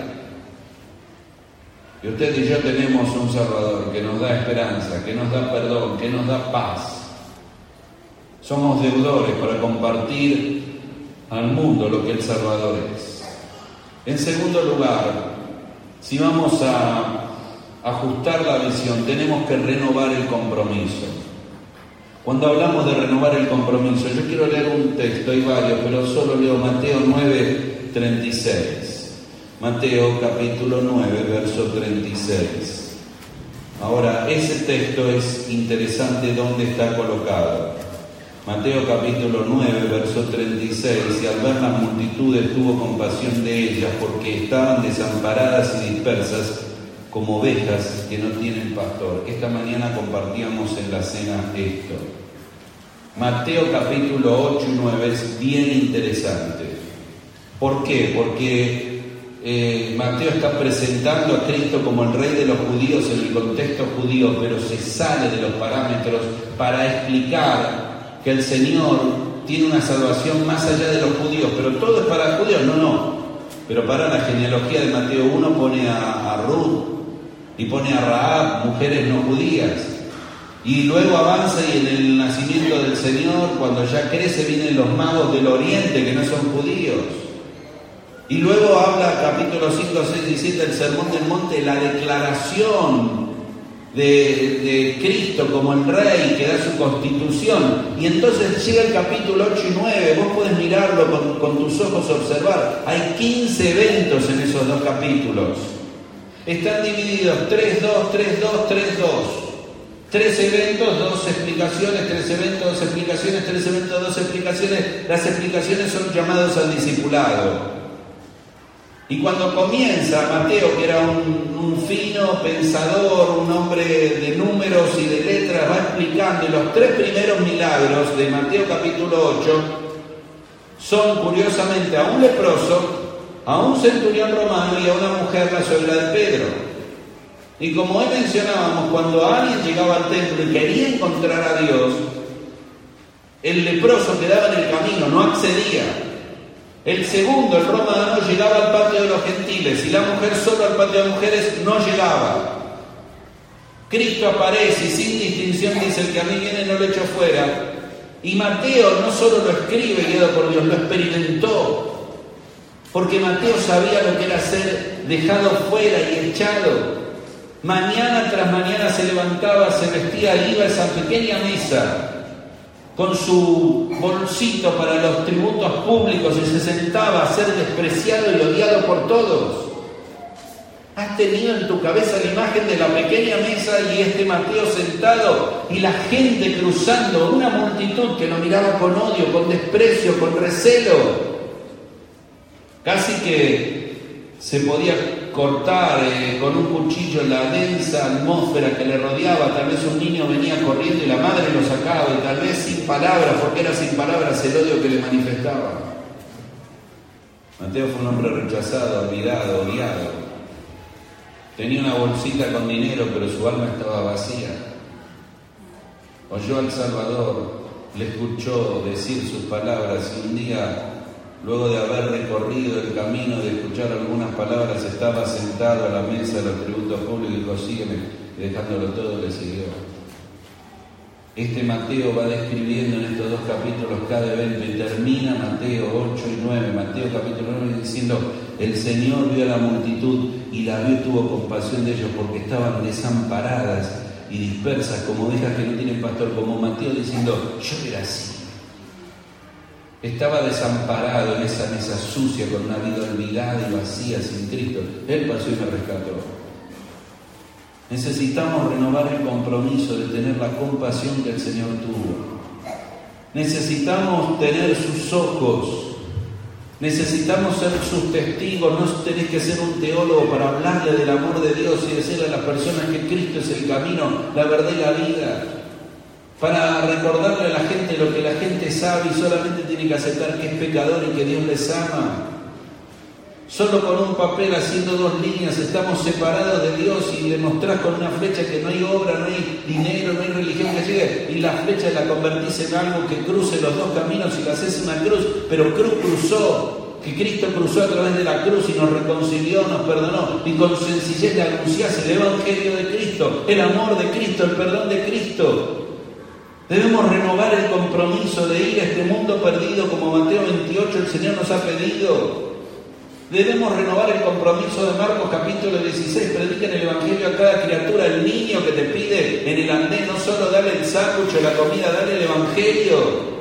Y usted y yo tenemos un Salvador que nos da esperanza, que nos da perdón, que nos da paz. Somos deudores para compartir al mundo lo que el Salvador es. En segundo lugar, si vamos a ajustar la visión, tenemos que renovar el compromiso. Cuando hablamos de renovar el compromiso, yo quiero leer un texto, hay varios, pero solo leo Mateo nueve, treinta y seis. Mateo capítulo nueve, verso treinta y seis. Ahora, ese texto es interesante dónde está colocado. Mateo capítulo nueve, verso treinta y seis. Y al ver las multitudes tuvo compasión de ellas, porque estaban desamparadas y dispersas, como ovejas que no tienen pastor. Esta mañana compartíamos en la cena esto. Mateo capítulo ocho y nueve es bien interesante. ¿Por qué? Porque eh, Mateo está presentando a Cristo como el rey de los judíos en el contexto judío, pero se sale de los parámetros para explicar que el Señor tiene una salvación más allá de los judíos. Pero todo es para judíos, no, no. Pero para la genealogía de Mateo uno pone a, a Ruth y pone a Rahab, mujeres no judías. Y luego avanza y en el nacimiento del Señor, cuando ya crece, vienen los magos del oriente que no son judíos. Y luego habla, capítulo cinco, seis y siete, el Sermón del Monte, la declaración de, de Cristo como el Rey, que da su constitución. Y entonces llega el capítulo ocho y nueve, vos podés mirarlo con, con tus ojos, observar. Hay quince eventos en esos dos capítulos. Están divididos tres dos, tres dos, tres dos. Tres eventos, dos explicaciones, tres eventos, dos explicaciones, tres eventos, dos explicaciones. Las explicaciones son llamados al discipulado. Y cuando comienza Mateo, que era un, un fino pensador, un hombre de números y de letras, va explicando, y los tres primeros milagros de Mateo capítulo ocho son curiosamente a un leproso, a un centurión romano y a una mujer, la suegra de Pedro. Y como hoy mencionábamos, cuando alguien llegaba al templo y quería encontrar a Dios, el leproso quedaba en el camino, no accedía. El segundo, el romano, llegaba al patio de los gentiles y la mujer solo al patio de mujeres no llegaba. Cristo aparece y sin distinción dice: el que a mí viene no lo echo fuera. Y Mateo no solo lo escribe guiado por Dios, lo experimentó. Porque Mateo sabía lo que era ser dejado fuera y echado. Mañana tras mañana se levantaba, se vestía, iba a esa pequeña mesa con su bolsito para los tributos públicos y se sentaba a ser despreciado y odiado por todos. Has tenido en tu cabeza la imagen de la pequeña mesa y este Mateo sentado y la gente cruzando, una multitud que lo miraba con odio, con desprecio, con recelo. Casi que se podía cortar eh, con un cuchillo la densa atmósfera que le rodeaba. Tal vez un niño venía corriendo y la madre lo sacaba, y tal vez sin palabras, porque era sin palabras el odio que le manifestaba. Mateo fue un hombre rechazado, olvidado, odiado. Tenía una bolsita con dinero, pero su alma estaba vacía. Oyó al Salvador, le escuchó decir sus palabras, y un día, luego de haber recorrido el camino, de escuchar algunas palabras, estaba sentado a la mesa de los tributos públicos y dijo: sígueme, y dejándolo todo le siguió. Este Mateo va describiendo en estos dos capítulos cada evento y termina Mateo ocho y nueve, Mateo capítulo nueve, diciendo: el Señor vio a la multitud y la vio y tuvo compasión de ellos porque estaban desamparadas y dispersas como ovejas que no tienen pastor, como Mateo diciendo: yo era así. Estaba desamparado en esa mesa sucia, con una vida olvidada y vacía, sin Cristo. Él pasó y me rescató. Necesitamos renovar el compromiso de tener la compasión que el Señor tuvo. Necesitamos tener sus ojos. Necesitamos ser sus testigos. No tenés que ser un teólogo para hablarle del amor de Dios y decirle a las personas que Cristo es el camino, la verdad y la vida. Para recordarle a la gente lo que la gente sabe y solamente tiene que aceptar que es pecador y que Dios les ama. Solo con un papel haciendo dos líneas estamos separados de Dios, y le mostrás con una flecha que no hay obra, no hay dinero, no hay religión que llegue, y la flecha la convertís en algo que cruce los dos caminos y la haces una cruz, pero cruz cruzó, que Cristo cruzó a través de la cruz y nos reconcilió, nos perdonó, y con sencillez le anunciás el Evangelio de Cristo, el amor de Cristo, el perdón de Cristo. Debemos renovar el compromiso de ir a este mundo perdido como Mateo veintiocho el Señor nos ha pedido. Debemos renovar el compromiso de Marcos capítulo dieciséis, prediquen el Evangelio a cada criatura. El niño que te pide en el andén, no solo dale el sándwich o la comida, dale el Evangelio.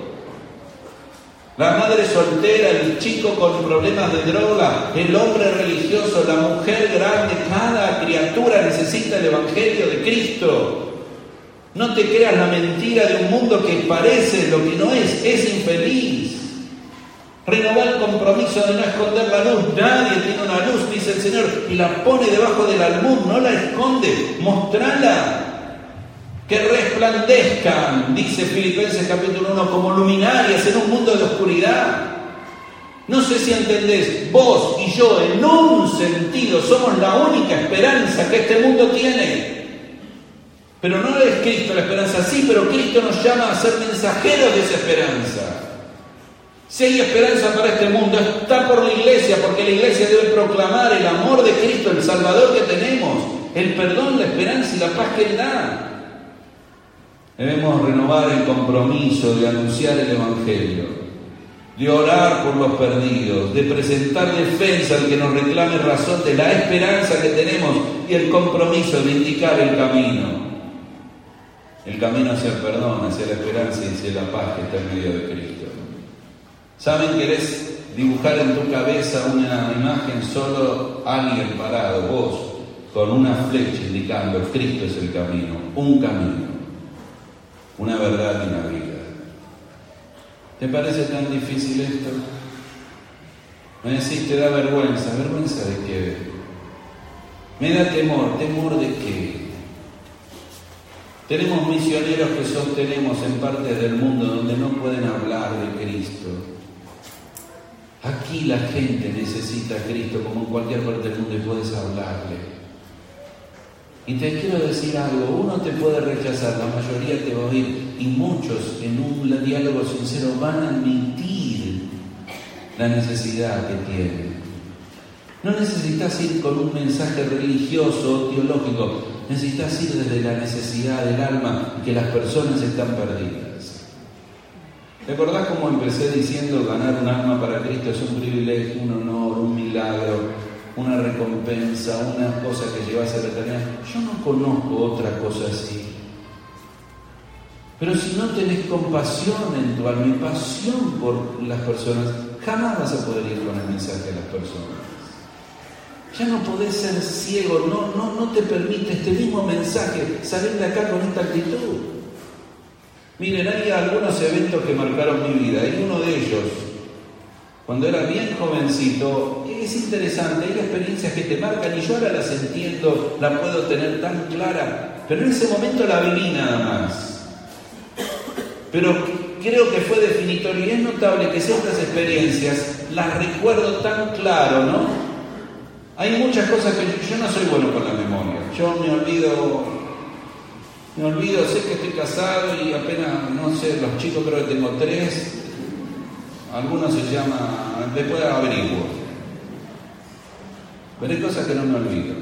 La madre soltera, el chico con problemas de droga, el hombre religioso, la mujer grande, cada criatura necesita el Evangelio de Cristo. No te creas la mentira de un mundo que parece lo que no es, es infeliz. Renovar el compromiso de no esconder la luz. Nadie tiene una luz, dice el Señor, y la pone debajo del almud, no la esconde, mostrala. Que resplandezcan, dice Filipenses capítulo uno, como luminarias en un mundo de oscuridad. No sé si entendés, vos y yo en un sentido somos la única esperanza que este mundo tiene. Pero no es Cristo la esperanza, sí, pero Cristo nos llama a ser mensajeros de esa esperanza. Si hay esperanza para este mundo, está por la iglesia, porque la iglesia debe proclamar el amor de Cristo, el Salvador que tenemos, el perdón, la esperanza y la paz que Él da. Debemos renovar el compromiso de anunciar el Evangelio, de orar por los perdidos, de presentar defensa al que nos reclame razón de la esperanza que tenemos y el compromiso de indicar el camino. El camino hacia el perdón, hacia la esperanza y hacia la paz que está en medio de Cristo. ¿Saben? ¿Querés dibujar en tu cabeza una imagen? Solo alguien parado, vos, con una flecha indicando Cristo es el camino, un camino, una verdad y una vida. ¿Te parece tan difícil esto? Me decís, te da vergüenza. ¿Vergüenza de qué? Me da temor. ¿Temor de qué? Tenemos misioneros que sostenemos en partes del mundo donde no pueden hablar de Cristo. Aquí la gente necesita a Cristo como en cualquier parte del mundo y puedes hablarle. Y te quiero decir algo, uno te puede rechazar, la mayoría te va a oír, y muchos en un diálogo sincero van a admitir la necesidad que tienen. No necesitas ir con un mensaje religioso o teológico, necesitas ir desde la necesidad del alma, que las personas están perdidas. ¿Te acordás cómo empecé diciendo ganar un alma para Cristo es un privilegio, un honor, un milagro, una recompensa, una cosa que llevas a la eternidad? Yo no conozco otra cosa así. Pero si no tenés compasión en tu alma y pasión por las personas, jamás vas a poder ir con el mensaje a las personas. Ya no podés ser ciego, no, no, no te permite este mismo mensaje salir de acá con esta actitud. Miren, hay algunos eventos que marcaron mi vida, y uno de ellos, cuando era bien jovencito, es interesante, hay experiencias que te marcan y yo ahora las entiendo, la puedo tener tan clara, pero en ese momento la viví nada más. Pero creo que fue definitorio y es notable que ciertas experiencias las recuerdo tan claro, ¿no? Hay muchas cosas que yo, yo no soy bueno con la memoria, yo me olvido, me olvido, sé que estoy casado y apenas, no sé, los chicos creo que tengo tres. Algunos se llama, después averiguo. Pero hay cosas que no me olvido.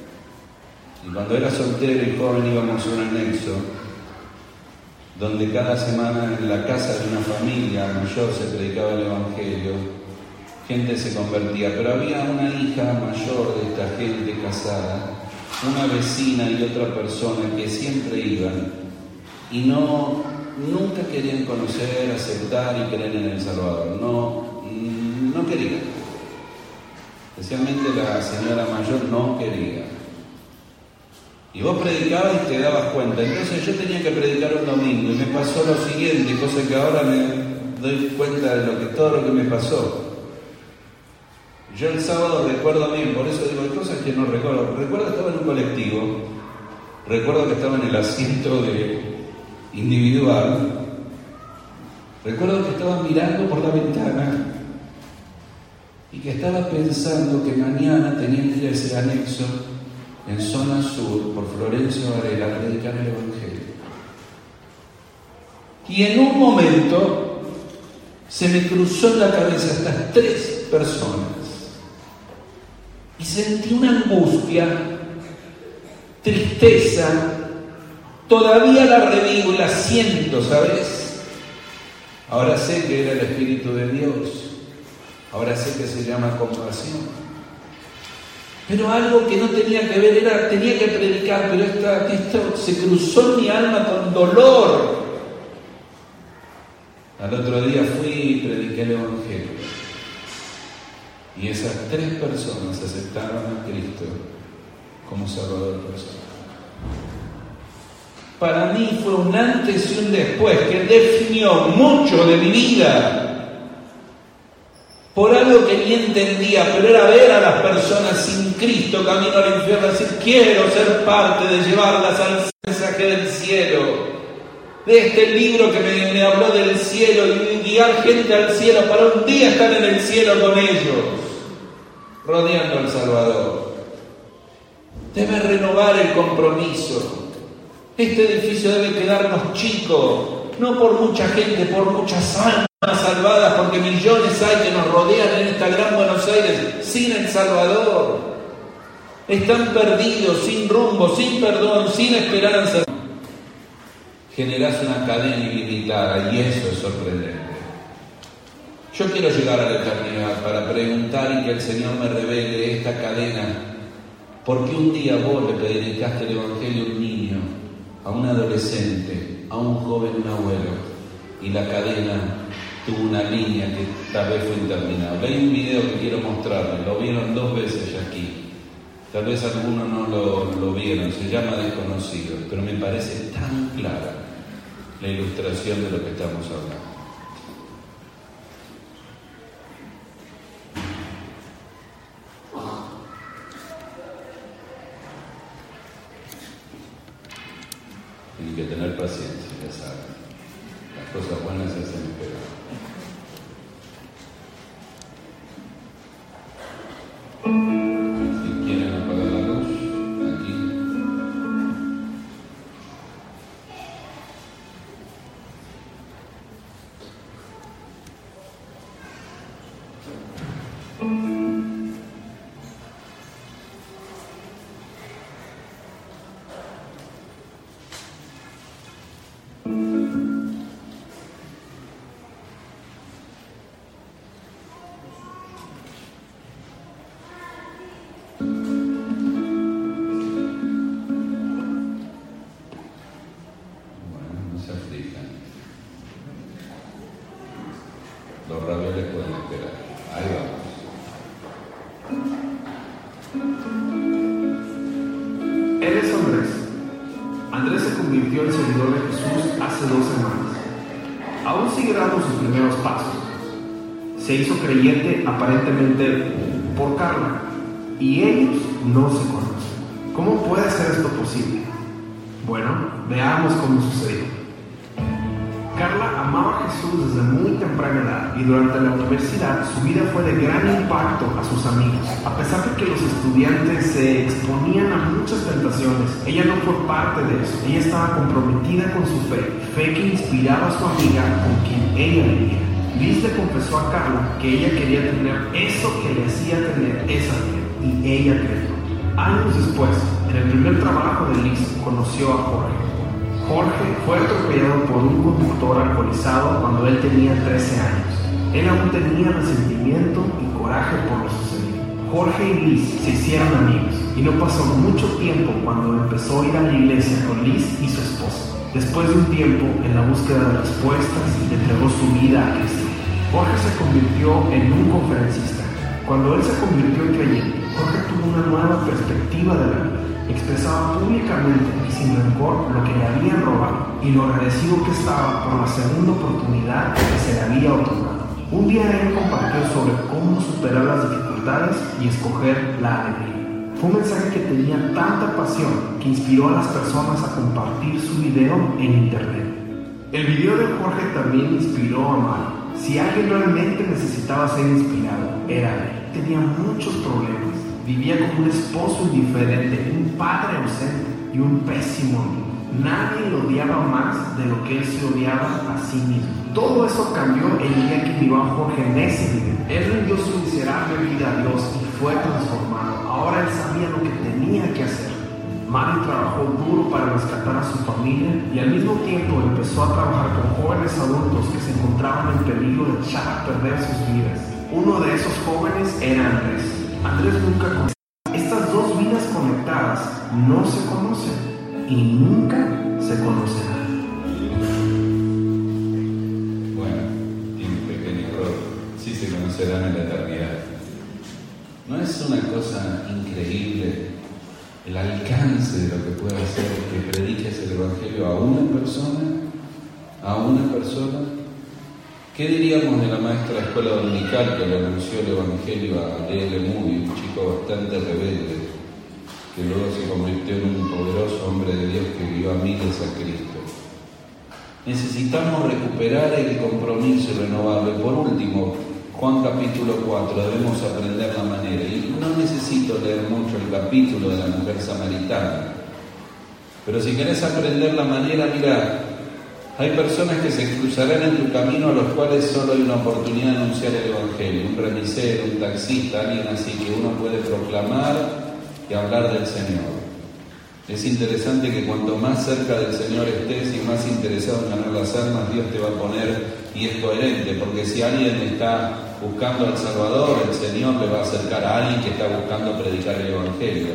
Y cuando era soltero y joven íbamos a un anexo, donde cada semana en la casa de una familia mayor se predicaba el Evangelio, gente se convertía. Pero había una hija mayor de esta gente casada, una vecina y otra persona que siempre iban y no... nunca querían conocer, aceptar y creer en el Salvador. No, no querían. Especialmente la señora mayor no quería. Y vos predicabas y te dabas cuenta. Entonces yo tenía que predicar un domingo y me pasó lo siguiente, cosa que ahora me doy cuenta de lo que, todo lo que me pasó. Yo el sábado recuerdo bien, por eso digo, hay cosas que no recuerdo. Recuerdo que estaba en un colectivo, recuerdo que estaba en el asiento de individual, recuerdo que estaba mirando por la ventana y que estaba pensando que mañana tenía que ir a ese anexo en zona sur por Florencio Varela a predicar el Evangelio. Y en un momento se me cruzó en la cabeza estas tres personas y sentí una angustia, tristeza. Todavía la revivo y la siento, ¿sabes? Ahora sé que era el Espíritu de Dios. Ahora sé que se llama compasión. Pero algo que no tenía que ver era, tenía que predicar, pero esta, esto se cruzó en mi alma con dolor. Al otro día fui y prediqué el Evangelio. Y esas tres personas aceptaron a Cristo como Salvador personal. Para mí fue un antes y un después que definió mucho de mi vida. por algo que ni entendía, pero era ver a las personas sin Cristo camino al infierno, decir, quiero ser parte de llevarlas al mensaje del cielo, de este libro que me, me habló del cielo y guiar gente al cielo para un día estar en el cielo con ellos, rodeando al Salvador. Debe renovar el compromiso. Este edificio debe quedarnos chico, no por mucha gente, por muchas almas salvadas, porque millones hay que nos rodean en esta gran Buenos Aires sin el Salvador. Están perdidos, sin rumbo, sin perdón, sin esperanza. Generás una cadena ilimitada y eso es sorprendente. Yo quiero llegar a la eternidad para preguntar y que el Señor me revele esta cadena. ¿Por qué un día vos le predicaste el Evangelio a un niño, a un adolescente, a un joven, un abuelo, y la cadena tuvo una línea que tal vez fue interminable? Hay un video que quiero mostrarles, lo vieron dos veces ya aquí. Tal vez algunos no lo, lo vieron, se llama Desconocido, pero me parece tan clara la ilustración de lo que estamos hablando. Tienen que tener paciencia, ya saben. Las cosas buenas se hacen esperar. Si quieren apagar la luz, aquí. Los ravioles pueden esperar. Ahí vamos. Él es Andrés. Andrés se convirtió en seguidor de Jesús hace dos semanas. Aún sigue dando sus primeros pasos. Se hizo creyente aparentemente por Carla, y ellos no se conocen. ¿Cómo puede ser esto posible? Bueno, veamos cómo sucedió. Carla amaba a Jesús desde muy temprana edad y durante la universidad su vida fue de gran impacto a sus amigos. A pesar de que los estudiantes se exponían a muchas tentaciones, ella no fue parte de eso. Ella estaba comprometida con su fe, fe que inspiraba a su amiga con quien ella vivía. Liz le confesó a Carla que ella quería tener eso que le hacía tener esa fe, y ella creyó. Años después, en el primer trabajo de Liz, conoció a Jorge. Jorge fue atropellado por un conductor alcoholizado cuando él tenía trece años. Él aún tenía resentimiento y coraje por lo sucedido. Jorge y Liz se hicieron amigos y no pasó mucho tiempo cuando empezó a ir a la iglesia con Liz y su esposa. Después de un tiempo, en la búsqueda de respuestas, le entregó su vida a Cristo. Jorge se convirtió en un conferencista. Cuando él se convirtió en creyente, Jorge tuvo una nueva perspectiva de la vida. Expresaba públicamente y sin rencor lo que le habían robado y lo agradecido que estaba por la segunda oportunidad que se le había otorgado. Un día él compartió sobre cómo superar las dificultades y escoger la alegría. Fue un mensaje que tenía tanta pasión que inspiró a las personas a compartir su video en internet. El video de Jorge también inspiró a Mario. Si alguien realmente necesitaba ser inspirado, era él. Tenía muchos problemas. Vivía con un esposo indiferente, un padre ausente y un pésimo amigo. Nadie lo odiaba más de lo que él se odiaba a sí mismo. Todo eso cambió el día que vio a Jorge en ese video. Él rindió su miserable vida a Dios y fue transformado. Ahora él sabía lo que tenía que hacer. Mario trabajó duro para rescatar a su familia y al mismo tiempo empezó a trabajar con jóvenes adultos que se encontraban en peligro de echar a perder sus vidas. Uno de esos jóvenes era Andrés. Andrés nunca conoció. Estas dos vidas conectadas no se conocen y nunca se conocerán. Bueno, tiene un pequeño error. Sí se conocerán en la eternidad. ¿No es una cosa increíble el alcance de lo que puede hacer que prediques el Evangelio a una persona? A una persona ¿Qué diríamos de la maestra de escuela dominical que le anunció el Evangelio a D L Moody, un chico bastante rebelde, que luego se convirtió en un poderoso hombre de Dios que guió a miles a Cristo? Necesitamos recuperar el compromiso y renovarlo. Y por último, Juan capítulo cuatro, debemos aprender la manera. Y no necesito leer mucho el capítulo de la mujer samaritana, pero si querés aprender la manera, mira, hay personas que se cruzarán en tu camino a los cuales solo hay una oportunidad de anunciar el Evangelio. Un remisero, un taxista, alguien así que uno puede proclamar y hablar del Señor. Es interesante que cuanto más cerca del Señor estés y más interesado en ganar las almas, Dios te va a poner, y es coherente, porque si alguien está buscando al Salvador, el Señor le va a acercar a alguien que está buscando predicar el Evangelio.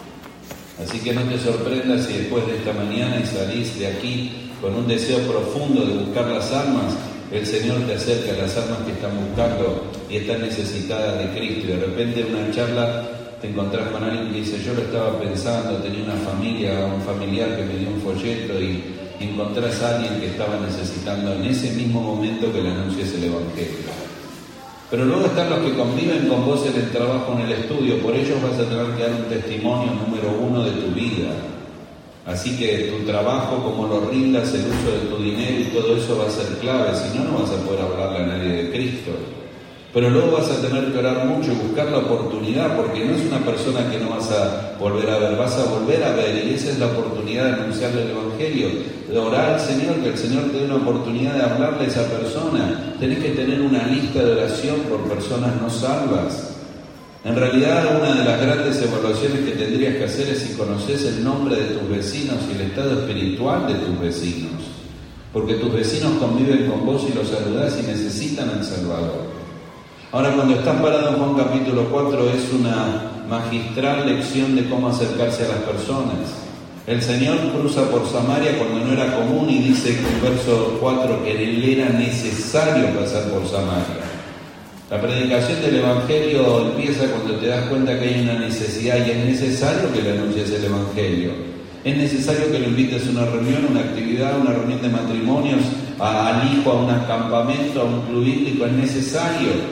Así que no te sorprendas si después de esta mañana y salís de aquí con un deseo profundo de buscar las almas, el Señor te acerca a las almas que están buscando y están necesitadas de Cristo. Y de repente en una charla te encontrás con alguien que dice: yo lo estaba pensando, tenía una familia, un familiar que me dio un folleto, y encontrás a alguien que estaba necesitando en ese mismo momento que le anuncies el Evangelio. Pero luego están los que conviven con vos en el trabajo, en el estudio. Por ellos vas a tener que dar un testimonio número uno de tu vida. Así que tu trabajo, cómo lo rindas, el uso de tu dinero y todo eso va a ser clave. Si no, no vas a poder hablarle a nadie de Cristo. Pero luego vas a tener que orar mucho y buscar la oportunidad, porque no es una persona que no vas a volver a ver, vas a volver a ver, y esa es la oportunidad de anunciarle el Evangelio, de orar al Señor, que el Señor te dé una oportunidad de hablarle a esa persona. Tenés que tener una lista de oración por personas no salvas. En realidad, una de las grandes evaluaciones que tendrías que hacer es si conoces el nombre de tus vecinos y el estado espiritual de tus vecinos, porque tus vecinos conviven con vos y los saludás y necesitan al Salvador. Ahora, cuando estás parado en Juan capítulo cuatro, es una magistral lección de cómo acercarse a las personas. El Señor cruza por Samaria cuando no era común, y dice en el verso cuatro que en él era necesario pasar por Samaria. La predicación del Evangelio empieza cuando te das cuenta que hay una necesidad, y es necesario que le anuncies el Evangelio. Es necesario que lo invites a una reunión, a una actividad, a una reunión de matrimonios, a, al hijo, a un campamento, a un club bíblico. Es necesario.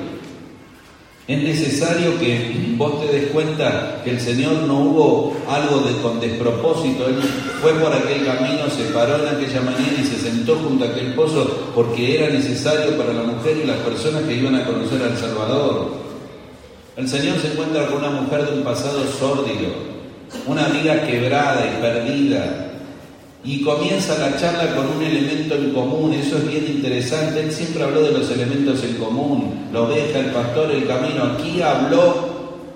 Es necesario que vos te des cuenta que el Señor no hubo algo de, con despropósito. Él fue por aquel camino, se paró en aquella mañana y se sentó junto a aquel pozo porque era necesario para la mujer y las personas que iban a conocer al Salvador. El Señor se encuentra con una mujer de un pasado sórdido, una vida quebrada y perdida, y comienza la charla con un elemento en común. Eso es bien interesante. Él siempre habló de los elementos en común: la oveja, el pastor, el camino. Aquí habló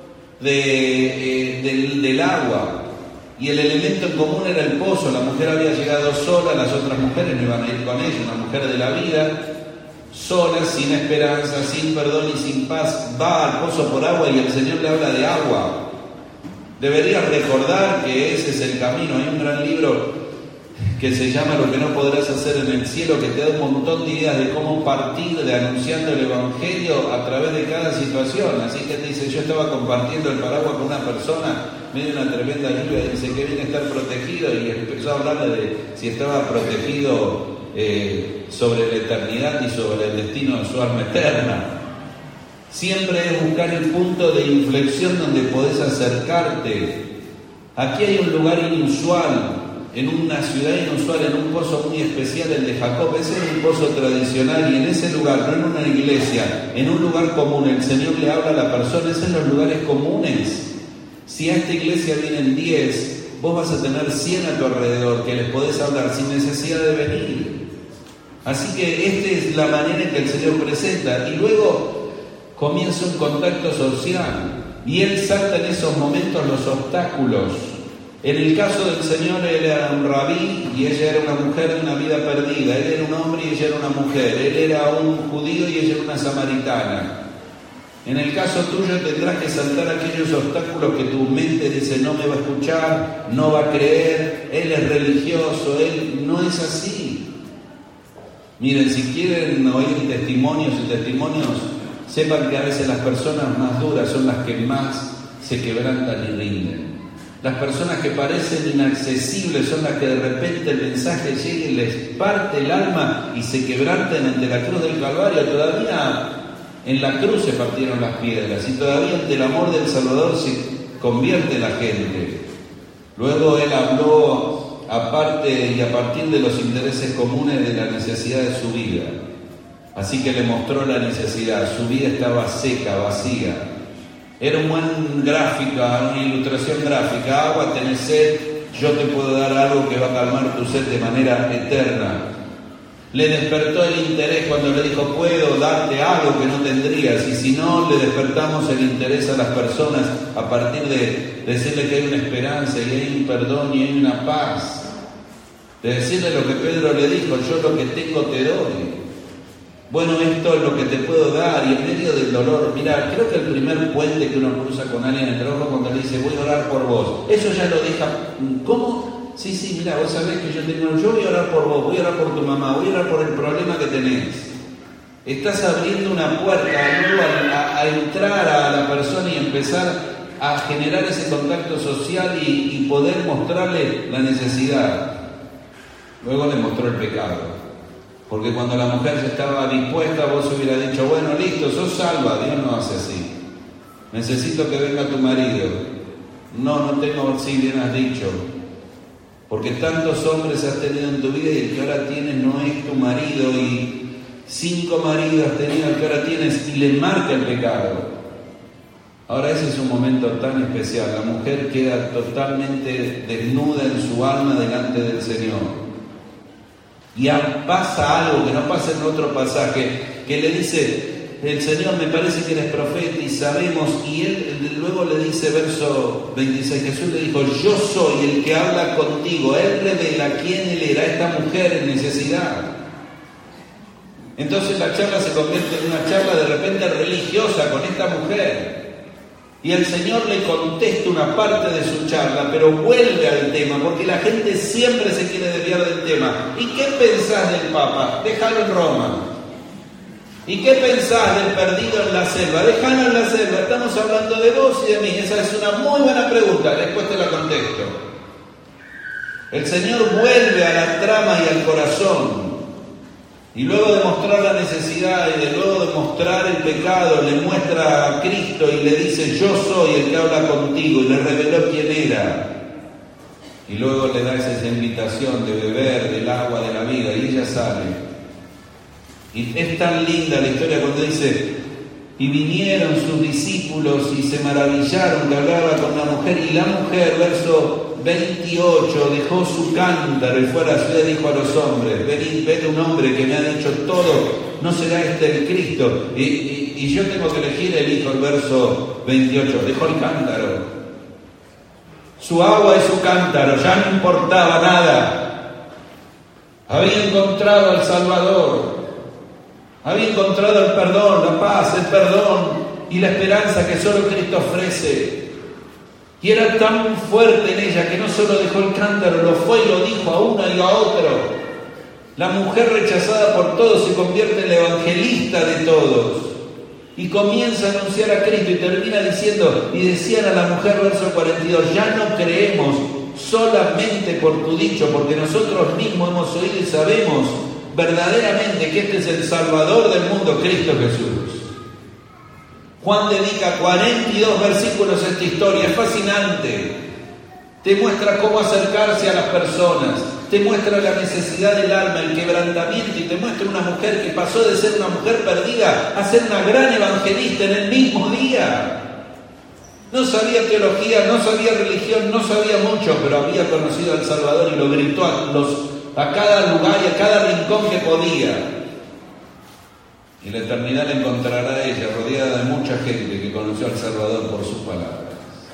de, eh, del, del agua, y el elemento en común era el pozo. La mujer había llegado sola, las otras mujeres no iban a ir con ella. Una mujer de la vida, sola, sin esperanza, sin perdón y sin paz, va al pozo por agua, y el Señor le habla de agua. Deberías recordar que ese es el camino. Hay un gran libro que se llama Lo que no podrás hacer en el cielo, que te da un montón de ideas de cómo partir de anunciando el Evangelio a través de cada situación. Así que te dice: yo estaba compartiendo el paraguas con una persona, medio una tremenda lluvia, dice que viene a estar protegido, y empezó a hablarle de si estaba protegido eh, sobre la eternidad y sobre el destino de su alma eterna. Siempre es buscar el punto de inflexión donde podés acercarte. Aquí hay un lugar inusual, en una ciudad inusual, en un pozo muy especial, el de Jacob. Ese es un pozo tradicional, y en ese lugar, no en una iglesia, en un lugar común, el Señor le habla a la persona. Es en los lugares comunes. Si a esta iglesia vienen diez, vos vas a tener cien a tu alrededor que les podés hablar sin necesidad de venir. Así que esta es la manera en que el Señor presenta, y luego comienza un contacto social, y Él salta en esos momentos los obstáculos. En el caso del Señor, Él era un rabí y ella era una mujer de una vida perdida. Él era un hombre y ella era una mujer. Él era un judío y ella era una samaritana. En el caso tuyo tendrás que saltar aquellos obstáculos que tu mente dice: no me va a escuchar, no va a creer, él es religioso, él no es así. Miren, si quieren oír testimonios y testimonios, sepan que a veces las personas más duras son las que más se quebrantan y rinden. Las personas que parecen inaccesibles son las que de repente el mensaje llega y les parte el alma y se quebrantan ante la cruz del Calvario. Todavía en la cruz se partieron las piedras y todavía ante el amor del Salvador se convierte la gente. Luego él habló aparte y a partir de los intereses comunes de la necesidad de su vida. Así que le mostró la necesidad. Su vida estaba seca, vacía. Era un buen gráfica, una ilustración gráfica. Agua, tenés sed, yo te puedo dar algo que va a calmar tu sed de manera eterna. Le despertó el interés cuando le dijo, puedo darte algo que no tendrías. Y si no, le despertamos el interés a las personas a partir de decirle que hay una esperanza y hay un perdón y hay una paz. De decirle lo que Pedro le dijo, yo lo que tengo te doy. Bueno, esto es lo que te puedo dar, y en medio del dolor, mira, creo que el primer puente que uno cruza con alguien en el trabajo cuando le dice, voy a orar por vos, eso ya lo deja, ¿cómo? Sí, sí, mira, vos sabés que yo tengo, yo voy a orar por vos, voy a orar por tu mamá, voy a orar por el problema que tenés. Estás abriendo una puerta luego a, a, a entrar a la persona y empezar a generar ese contacto social y, y poder mostrarle la necesidad. Luego le mostró el pecado. Porque cuando la mujer ya estaba dispuesta, vos hubieras dicho, bueno, listo, sos salva. Dios no hace así. Necesito que venga tu marido. No, no tengo, sí, bien has dicho. Porque tantos hombres has tenido en tu vida y el que ahora tienes no es tu marido. Y cinco maridos has tenido, el que ahora tienes, y le marca el pecado. Ahora ese es un momento tan especial. La mujer queda totalmente desnuda en su alma delante del Señor. Y pasa algo que no pasa en otro pasaje, que le dice, el Señor, me parece que eres profeta y sabemos, y él luego le dice, verso veintiséis, Jesús le dijo, yo soy el que habla contigo. Él revela quién él era, esta mujer en necesidad. Entonces la charla se convierte en una charla de repente religiosa con esta mujer. Y el Señor le contesta una parte de su charla, pero vuelve al tema, porque la gente siempre se quiere desviar del tema. ¿Y qué pensás del Papa? Déjalo en Roma. ¿Y qué pensás del perdido en la selva? Déjalo en la selva. Estamos hablando de vos y de mí. Esa es una muy buena pregunta, después te la contesto. El Señor vuelve a la trama y al corazón. Y luego de mostrar la necesidad y de luego de mostrar el pecado, le muestra a Cristo y le dice, yo soy el que habla contigo, y le reveló quién era. Y luego le da esa invitación de beber del agua de la vida, y ella sale. Y es tan linda la historia cuando dice, y vinieron sus discípulos y se maravillaron que hablaba con la mujer, y la mujer, verso veintiocho, dejó su cántaro y fue a la ciudad y dijo a los hombres, venid, ven un hombre que me ha dicho todo, ¿no será este el Cristo? Y, y, y yo tengo que elegir el hijo, el verso veintiocho, dejó el cántaro, su agua y su cántaro, ya no importaba nada, había encontrado al Salvador, había encontrado el perdón, la paz, el perdón y la esperanza que solo Cristo ofrece. Y era tan fuerte en ella que no solo dejó el cántaro, lo fue y lo dijo a uno y a otro. La mujer rechazada por todos se convierte en la evangelista de todos. Y comienza a anunciar a Cristo y termina diciendo, y decían a la mujer, verso cuarenta y dos, ya no creemos solamente por tu dicho, porque nosotros mismos hemos oído y sabemos verdaderamente que este es el Salvador del mundo, Cristo Jesús. Juan dedica cuarenta y dos versículos a esta historia, es fascinante. Te muestra cómo acercarse a las personas, te muestra la necesidad del alma, el quebrantamiento, y te muestra una mujer que pasó de ser una mujer perdida a ser una gran evangelista en el mismo día. No sabía teología, no sabía religión, no sabía mucho, pero había conocido al Salvador y lo gritó a, los, a cada lugar y a cada rincón que podía. Y la eternidad la encontrará a ella rodeada de mucha gente que conoció al Salvador por sus palabras.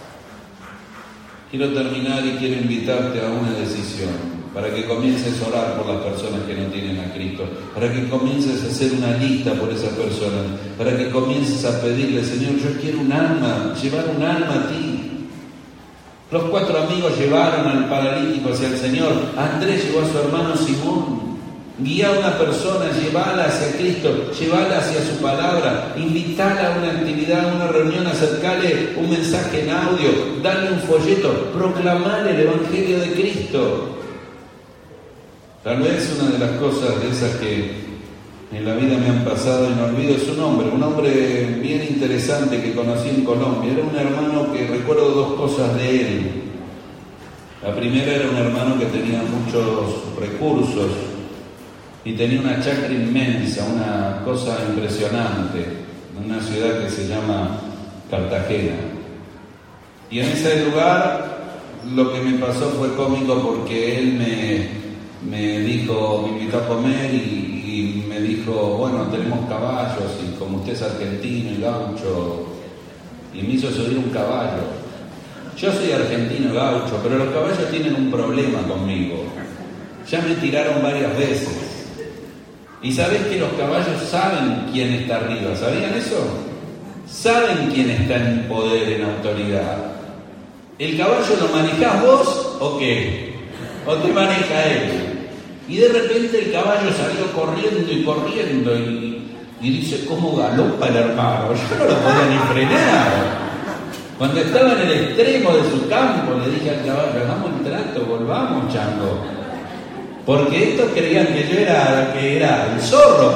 Quiero terminar y quiero invitarte a una decisión, para que comiences a orar por las personas que no tienen a Cristo, para que comiences a hacer una lista por esas personas, para que comiences a pedirle, Señor, yo quiero un alma, llevar un alma a ti. Los cuatro amigos llevaron al paralítico hacia el Señor. Andrés llevó a su hermano Simón. Guía a una persona, llevala hacia Cristo, llevala hacia su palabra, invitala a una actividad, a una reunión, acercale un mensaje en audio, dale un folleto, proclamale el Evangelio de Cristo. Tal vez una de las cosas de esas que en la vida me han pasado y no olvido su nombre, un hombre bien interesante que conocí en Colombia. Era un hermano que recuerdo dos cosas de él. La primera era un hermano que tenía muchos recursos y tenía una chacra inmensa, una cosa impresionante, en una ciudad que se llama Cartagena. Y en ese lugar lo que me pasó fue cómico porque él me, me dijo, me invitó a comer y Y me dijo, bueno, tenemos caballos y como usted es argentino y gaucho, y me hizo subir un caballo. Yo soy argentino y gaucho, pero los caballos tienen un problema conmigo. Ya me tiraron varias veces. Y sabés que los caballos saben quién está arriba, ¿sabían eso? Saben quién está en poder, en autoridad. ¿El caballo lo manejás vos o qué? ¿O te maneja él? Y de repente el caballo salió corriendo y corriendo y, y dice, ¿cómo galopa el hermano? Yo no lo podía ni frenar. Cuando estaba en el extremo de su campo, le dije al caballo, hagamos el trato, volvamos, chango. Porque estos creían que yo era, que era el zorro.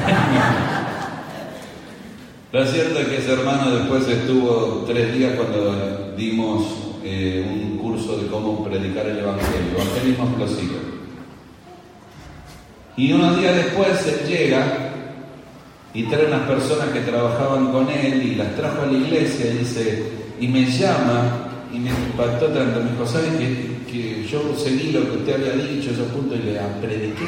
Lo cierto es que ese hermano después estuvo tres días cuando dimos eh, un curso de cómo predicar el Evangelio, evangelismo explosivo. Y unos días después él llega y trae unas personas que trabajaban con él y las trajo a la iglesia y dice, y me llama y me impactó tanto, me dijo, ¿sabe que, que yo seguí lo que usted había dicho, esos puntos, y le prediqué?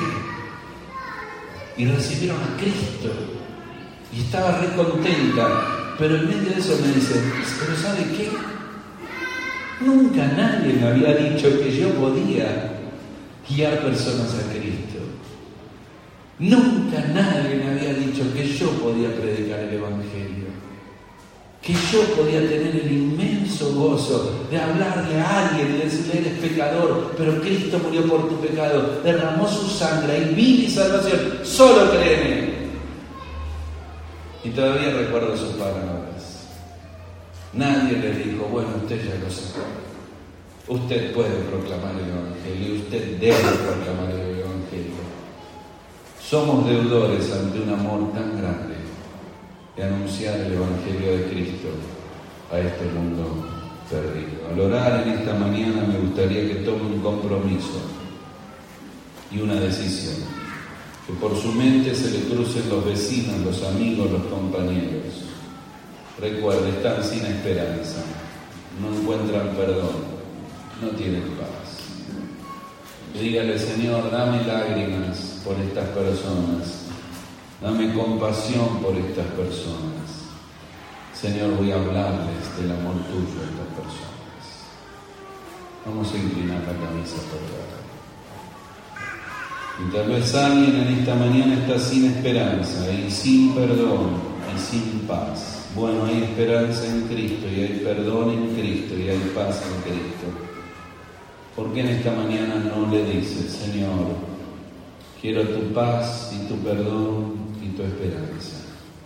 Y recibieron a Cristo y estaba re contenta, pero en medio de eso me dice, ¿pero sabe qué? Nunca nadie me había dicho que yo podía guiar personas a Cristo. Nunca nadie me había dicho que yo podía predicar el Evangelio, que yo podía tener el inmenso gozo de hablarle a alguien y decirle, eres pecador, pero Cristo murió por tu pecado, derramó su sangre, hay vida y salvación, solo cree en Él. Y todavía recuerdo sus palabras. Nadie le dijo, bueno, usted ya lo sabe, usted puede proclamar el Evangelio, usted debe proclamar el Evangelio. Somos deudores ante un amor tan grande de anunciar el Evangelio de Cristo a este mundo perdido. Al orar en esta mañana me gustaría que tome un compromiso y una decisión, que por su mente se le crucen los vecinos, los amigos, los compañeros. Recuerde, están sin esperanza, no encuentran perdón, no tienen paz. Dígale, Señor, dame lágrimas por estas personas, dame compasión por estas personas. Señor, voy a hablarles del amor tuyo a estas personas. Vamos a inclinar la cabeza por orar. Y tal vez alguien en esta mañana está sin esperanza y sin perdón y sin paz. Bueno, hay esperanza en Cristo y hay perdón en Cristo y hay paz en Cristo. ¿Por qué en esta mañana no le dices, Señor, quiero tu paz y tu perdón y tu esperanza?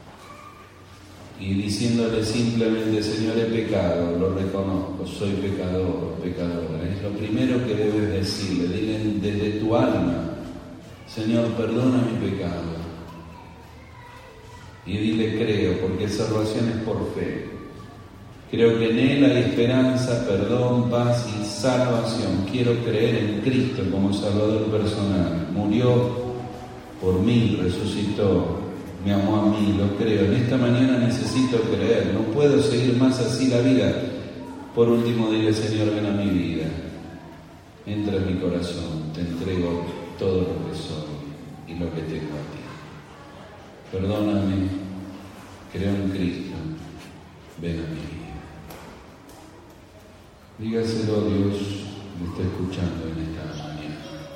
Y diciéndole simplemente, Señor, he pecado, lo reconozco, soy pecador, pecadora. Es lo primero que debes decirle, dile desde tu alma, Señor, perdona mi pecado. Y dile, creo, porque salvación es por fe. Creo que en Él hay esperanza, perdón, paz y salvación. Quiero creer en Cristo como Salvador personal. Murió por mí, resucitó, me amó a mí, lo creo. En esta mañana necesito creer, no puedo seguir más así la vida. Por último, dile, Señor, ven a mi vida. Entra en mi corazón, te entrego todo lo que soy y lo que tengo a ti. Perdóname, creo en Cristo, ven a mi vida. Dígaselo a Dios, me está escuchando en esta mañana.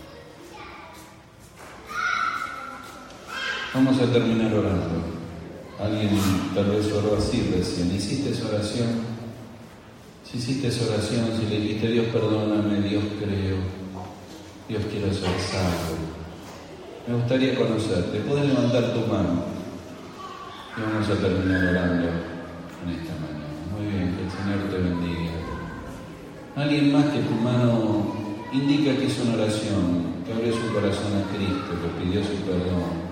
Vamos a terminar orando. Alguien tal vez oró así recién. ¿Hiciste esa oración? Si hiciste esa oración, si le dijiste, Dios perdóname, Dios creo, Dios quiero ser salvo, Me gustaría conocerte. Puedes levantar tu mano y vamos a terminar orando en esta mañana. Muy bien, que el Señor te bendiga. Alguien más que tu mano indica que es una oración, que abre su corazón a Cristo, que pidió su perdón.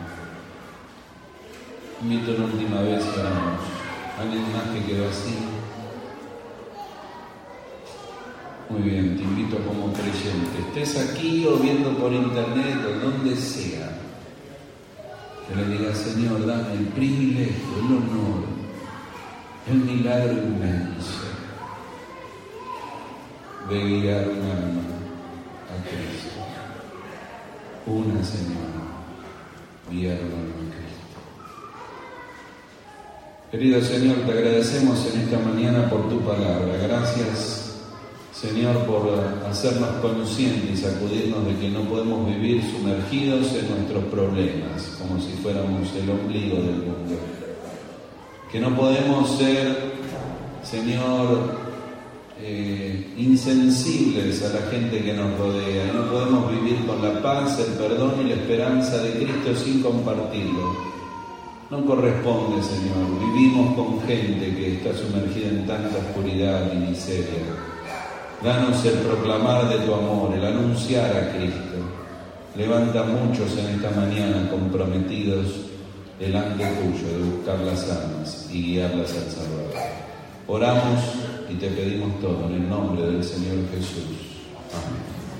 Invito una última vez y oramos. ¿Alguien más que quedó así? Muy bien, te invito como creyente, estés aquí o viendo por internet o donde sea, que le digas: Señor, dame el privilegio, el honor, el milagro inmenso de guiar un alma a Cristo. Una, Señor, guiar un alma a Cristo. Querido Señor, te agradecemos en esta mañana por tu palabra. Gracias, Señor, por hacernos conscientes y sacudirnos de que no podemos vivir sumergidos en nuestros problemas, como si fuéramos el ombligo del mundo. Que no podemos ser, Señor, eh, insensibles a la gente que nos rodea. Y no podemos vivir con la paz, el perdón y la esperanza de Cristo sin compartirlo. No corresponde, Señor. Vivimos con gente que está sumergida en tanta oscuridad y miseria. Danos el proclamar de tu amor, el anunciar a Cristo. Levanta muchos en esta mañana comprometidos delante tuyo de buscar las almas y guiarlas al Salvador. Oramos y te pedimos todo en el nombre del Señor Jesús. Amén.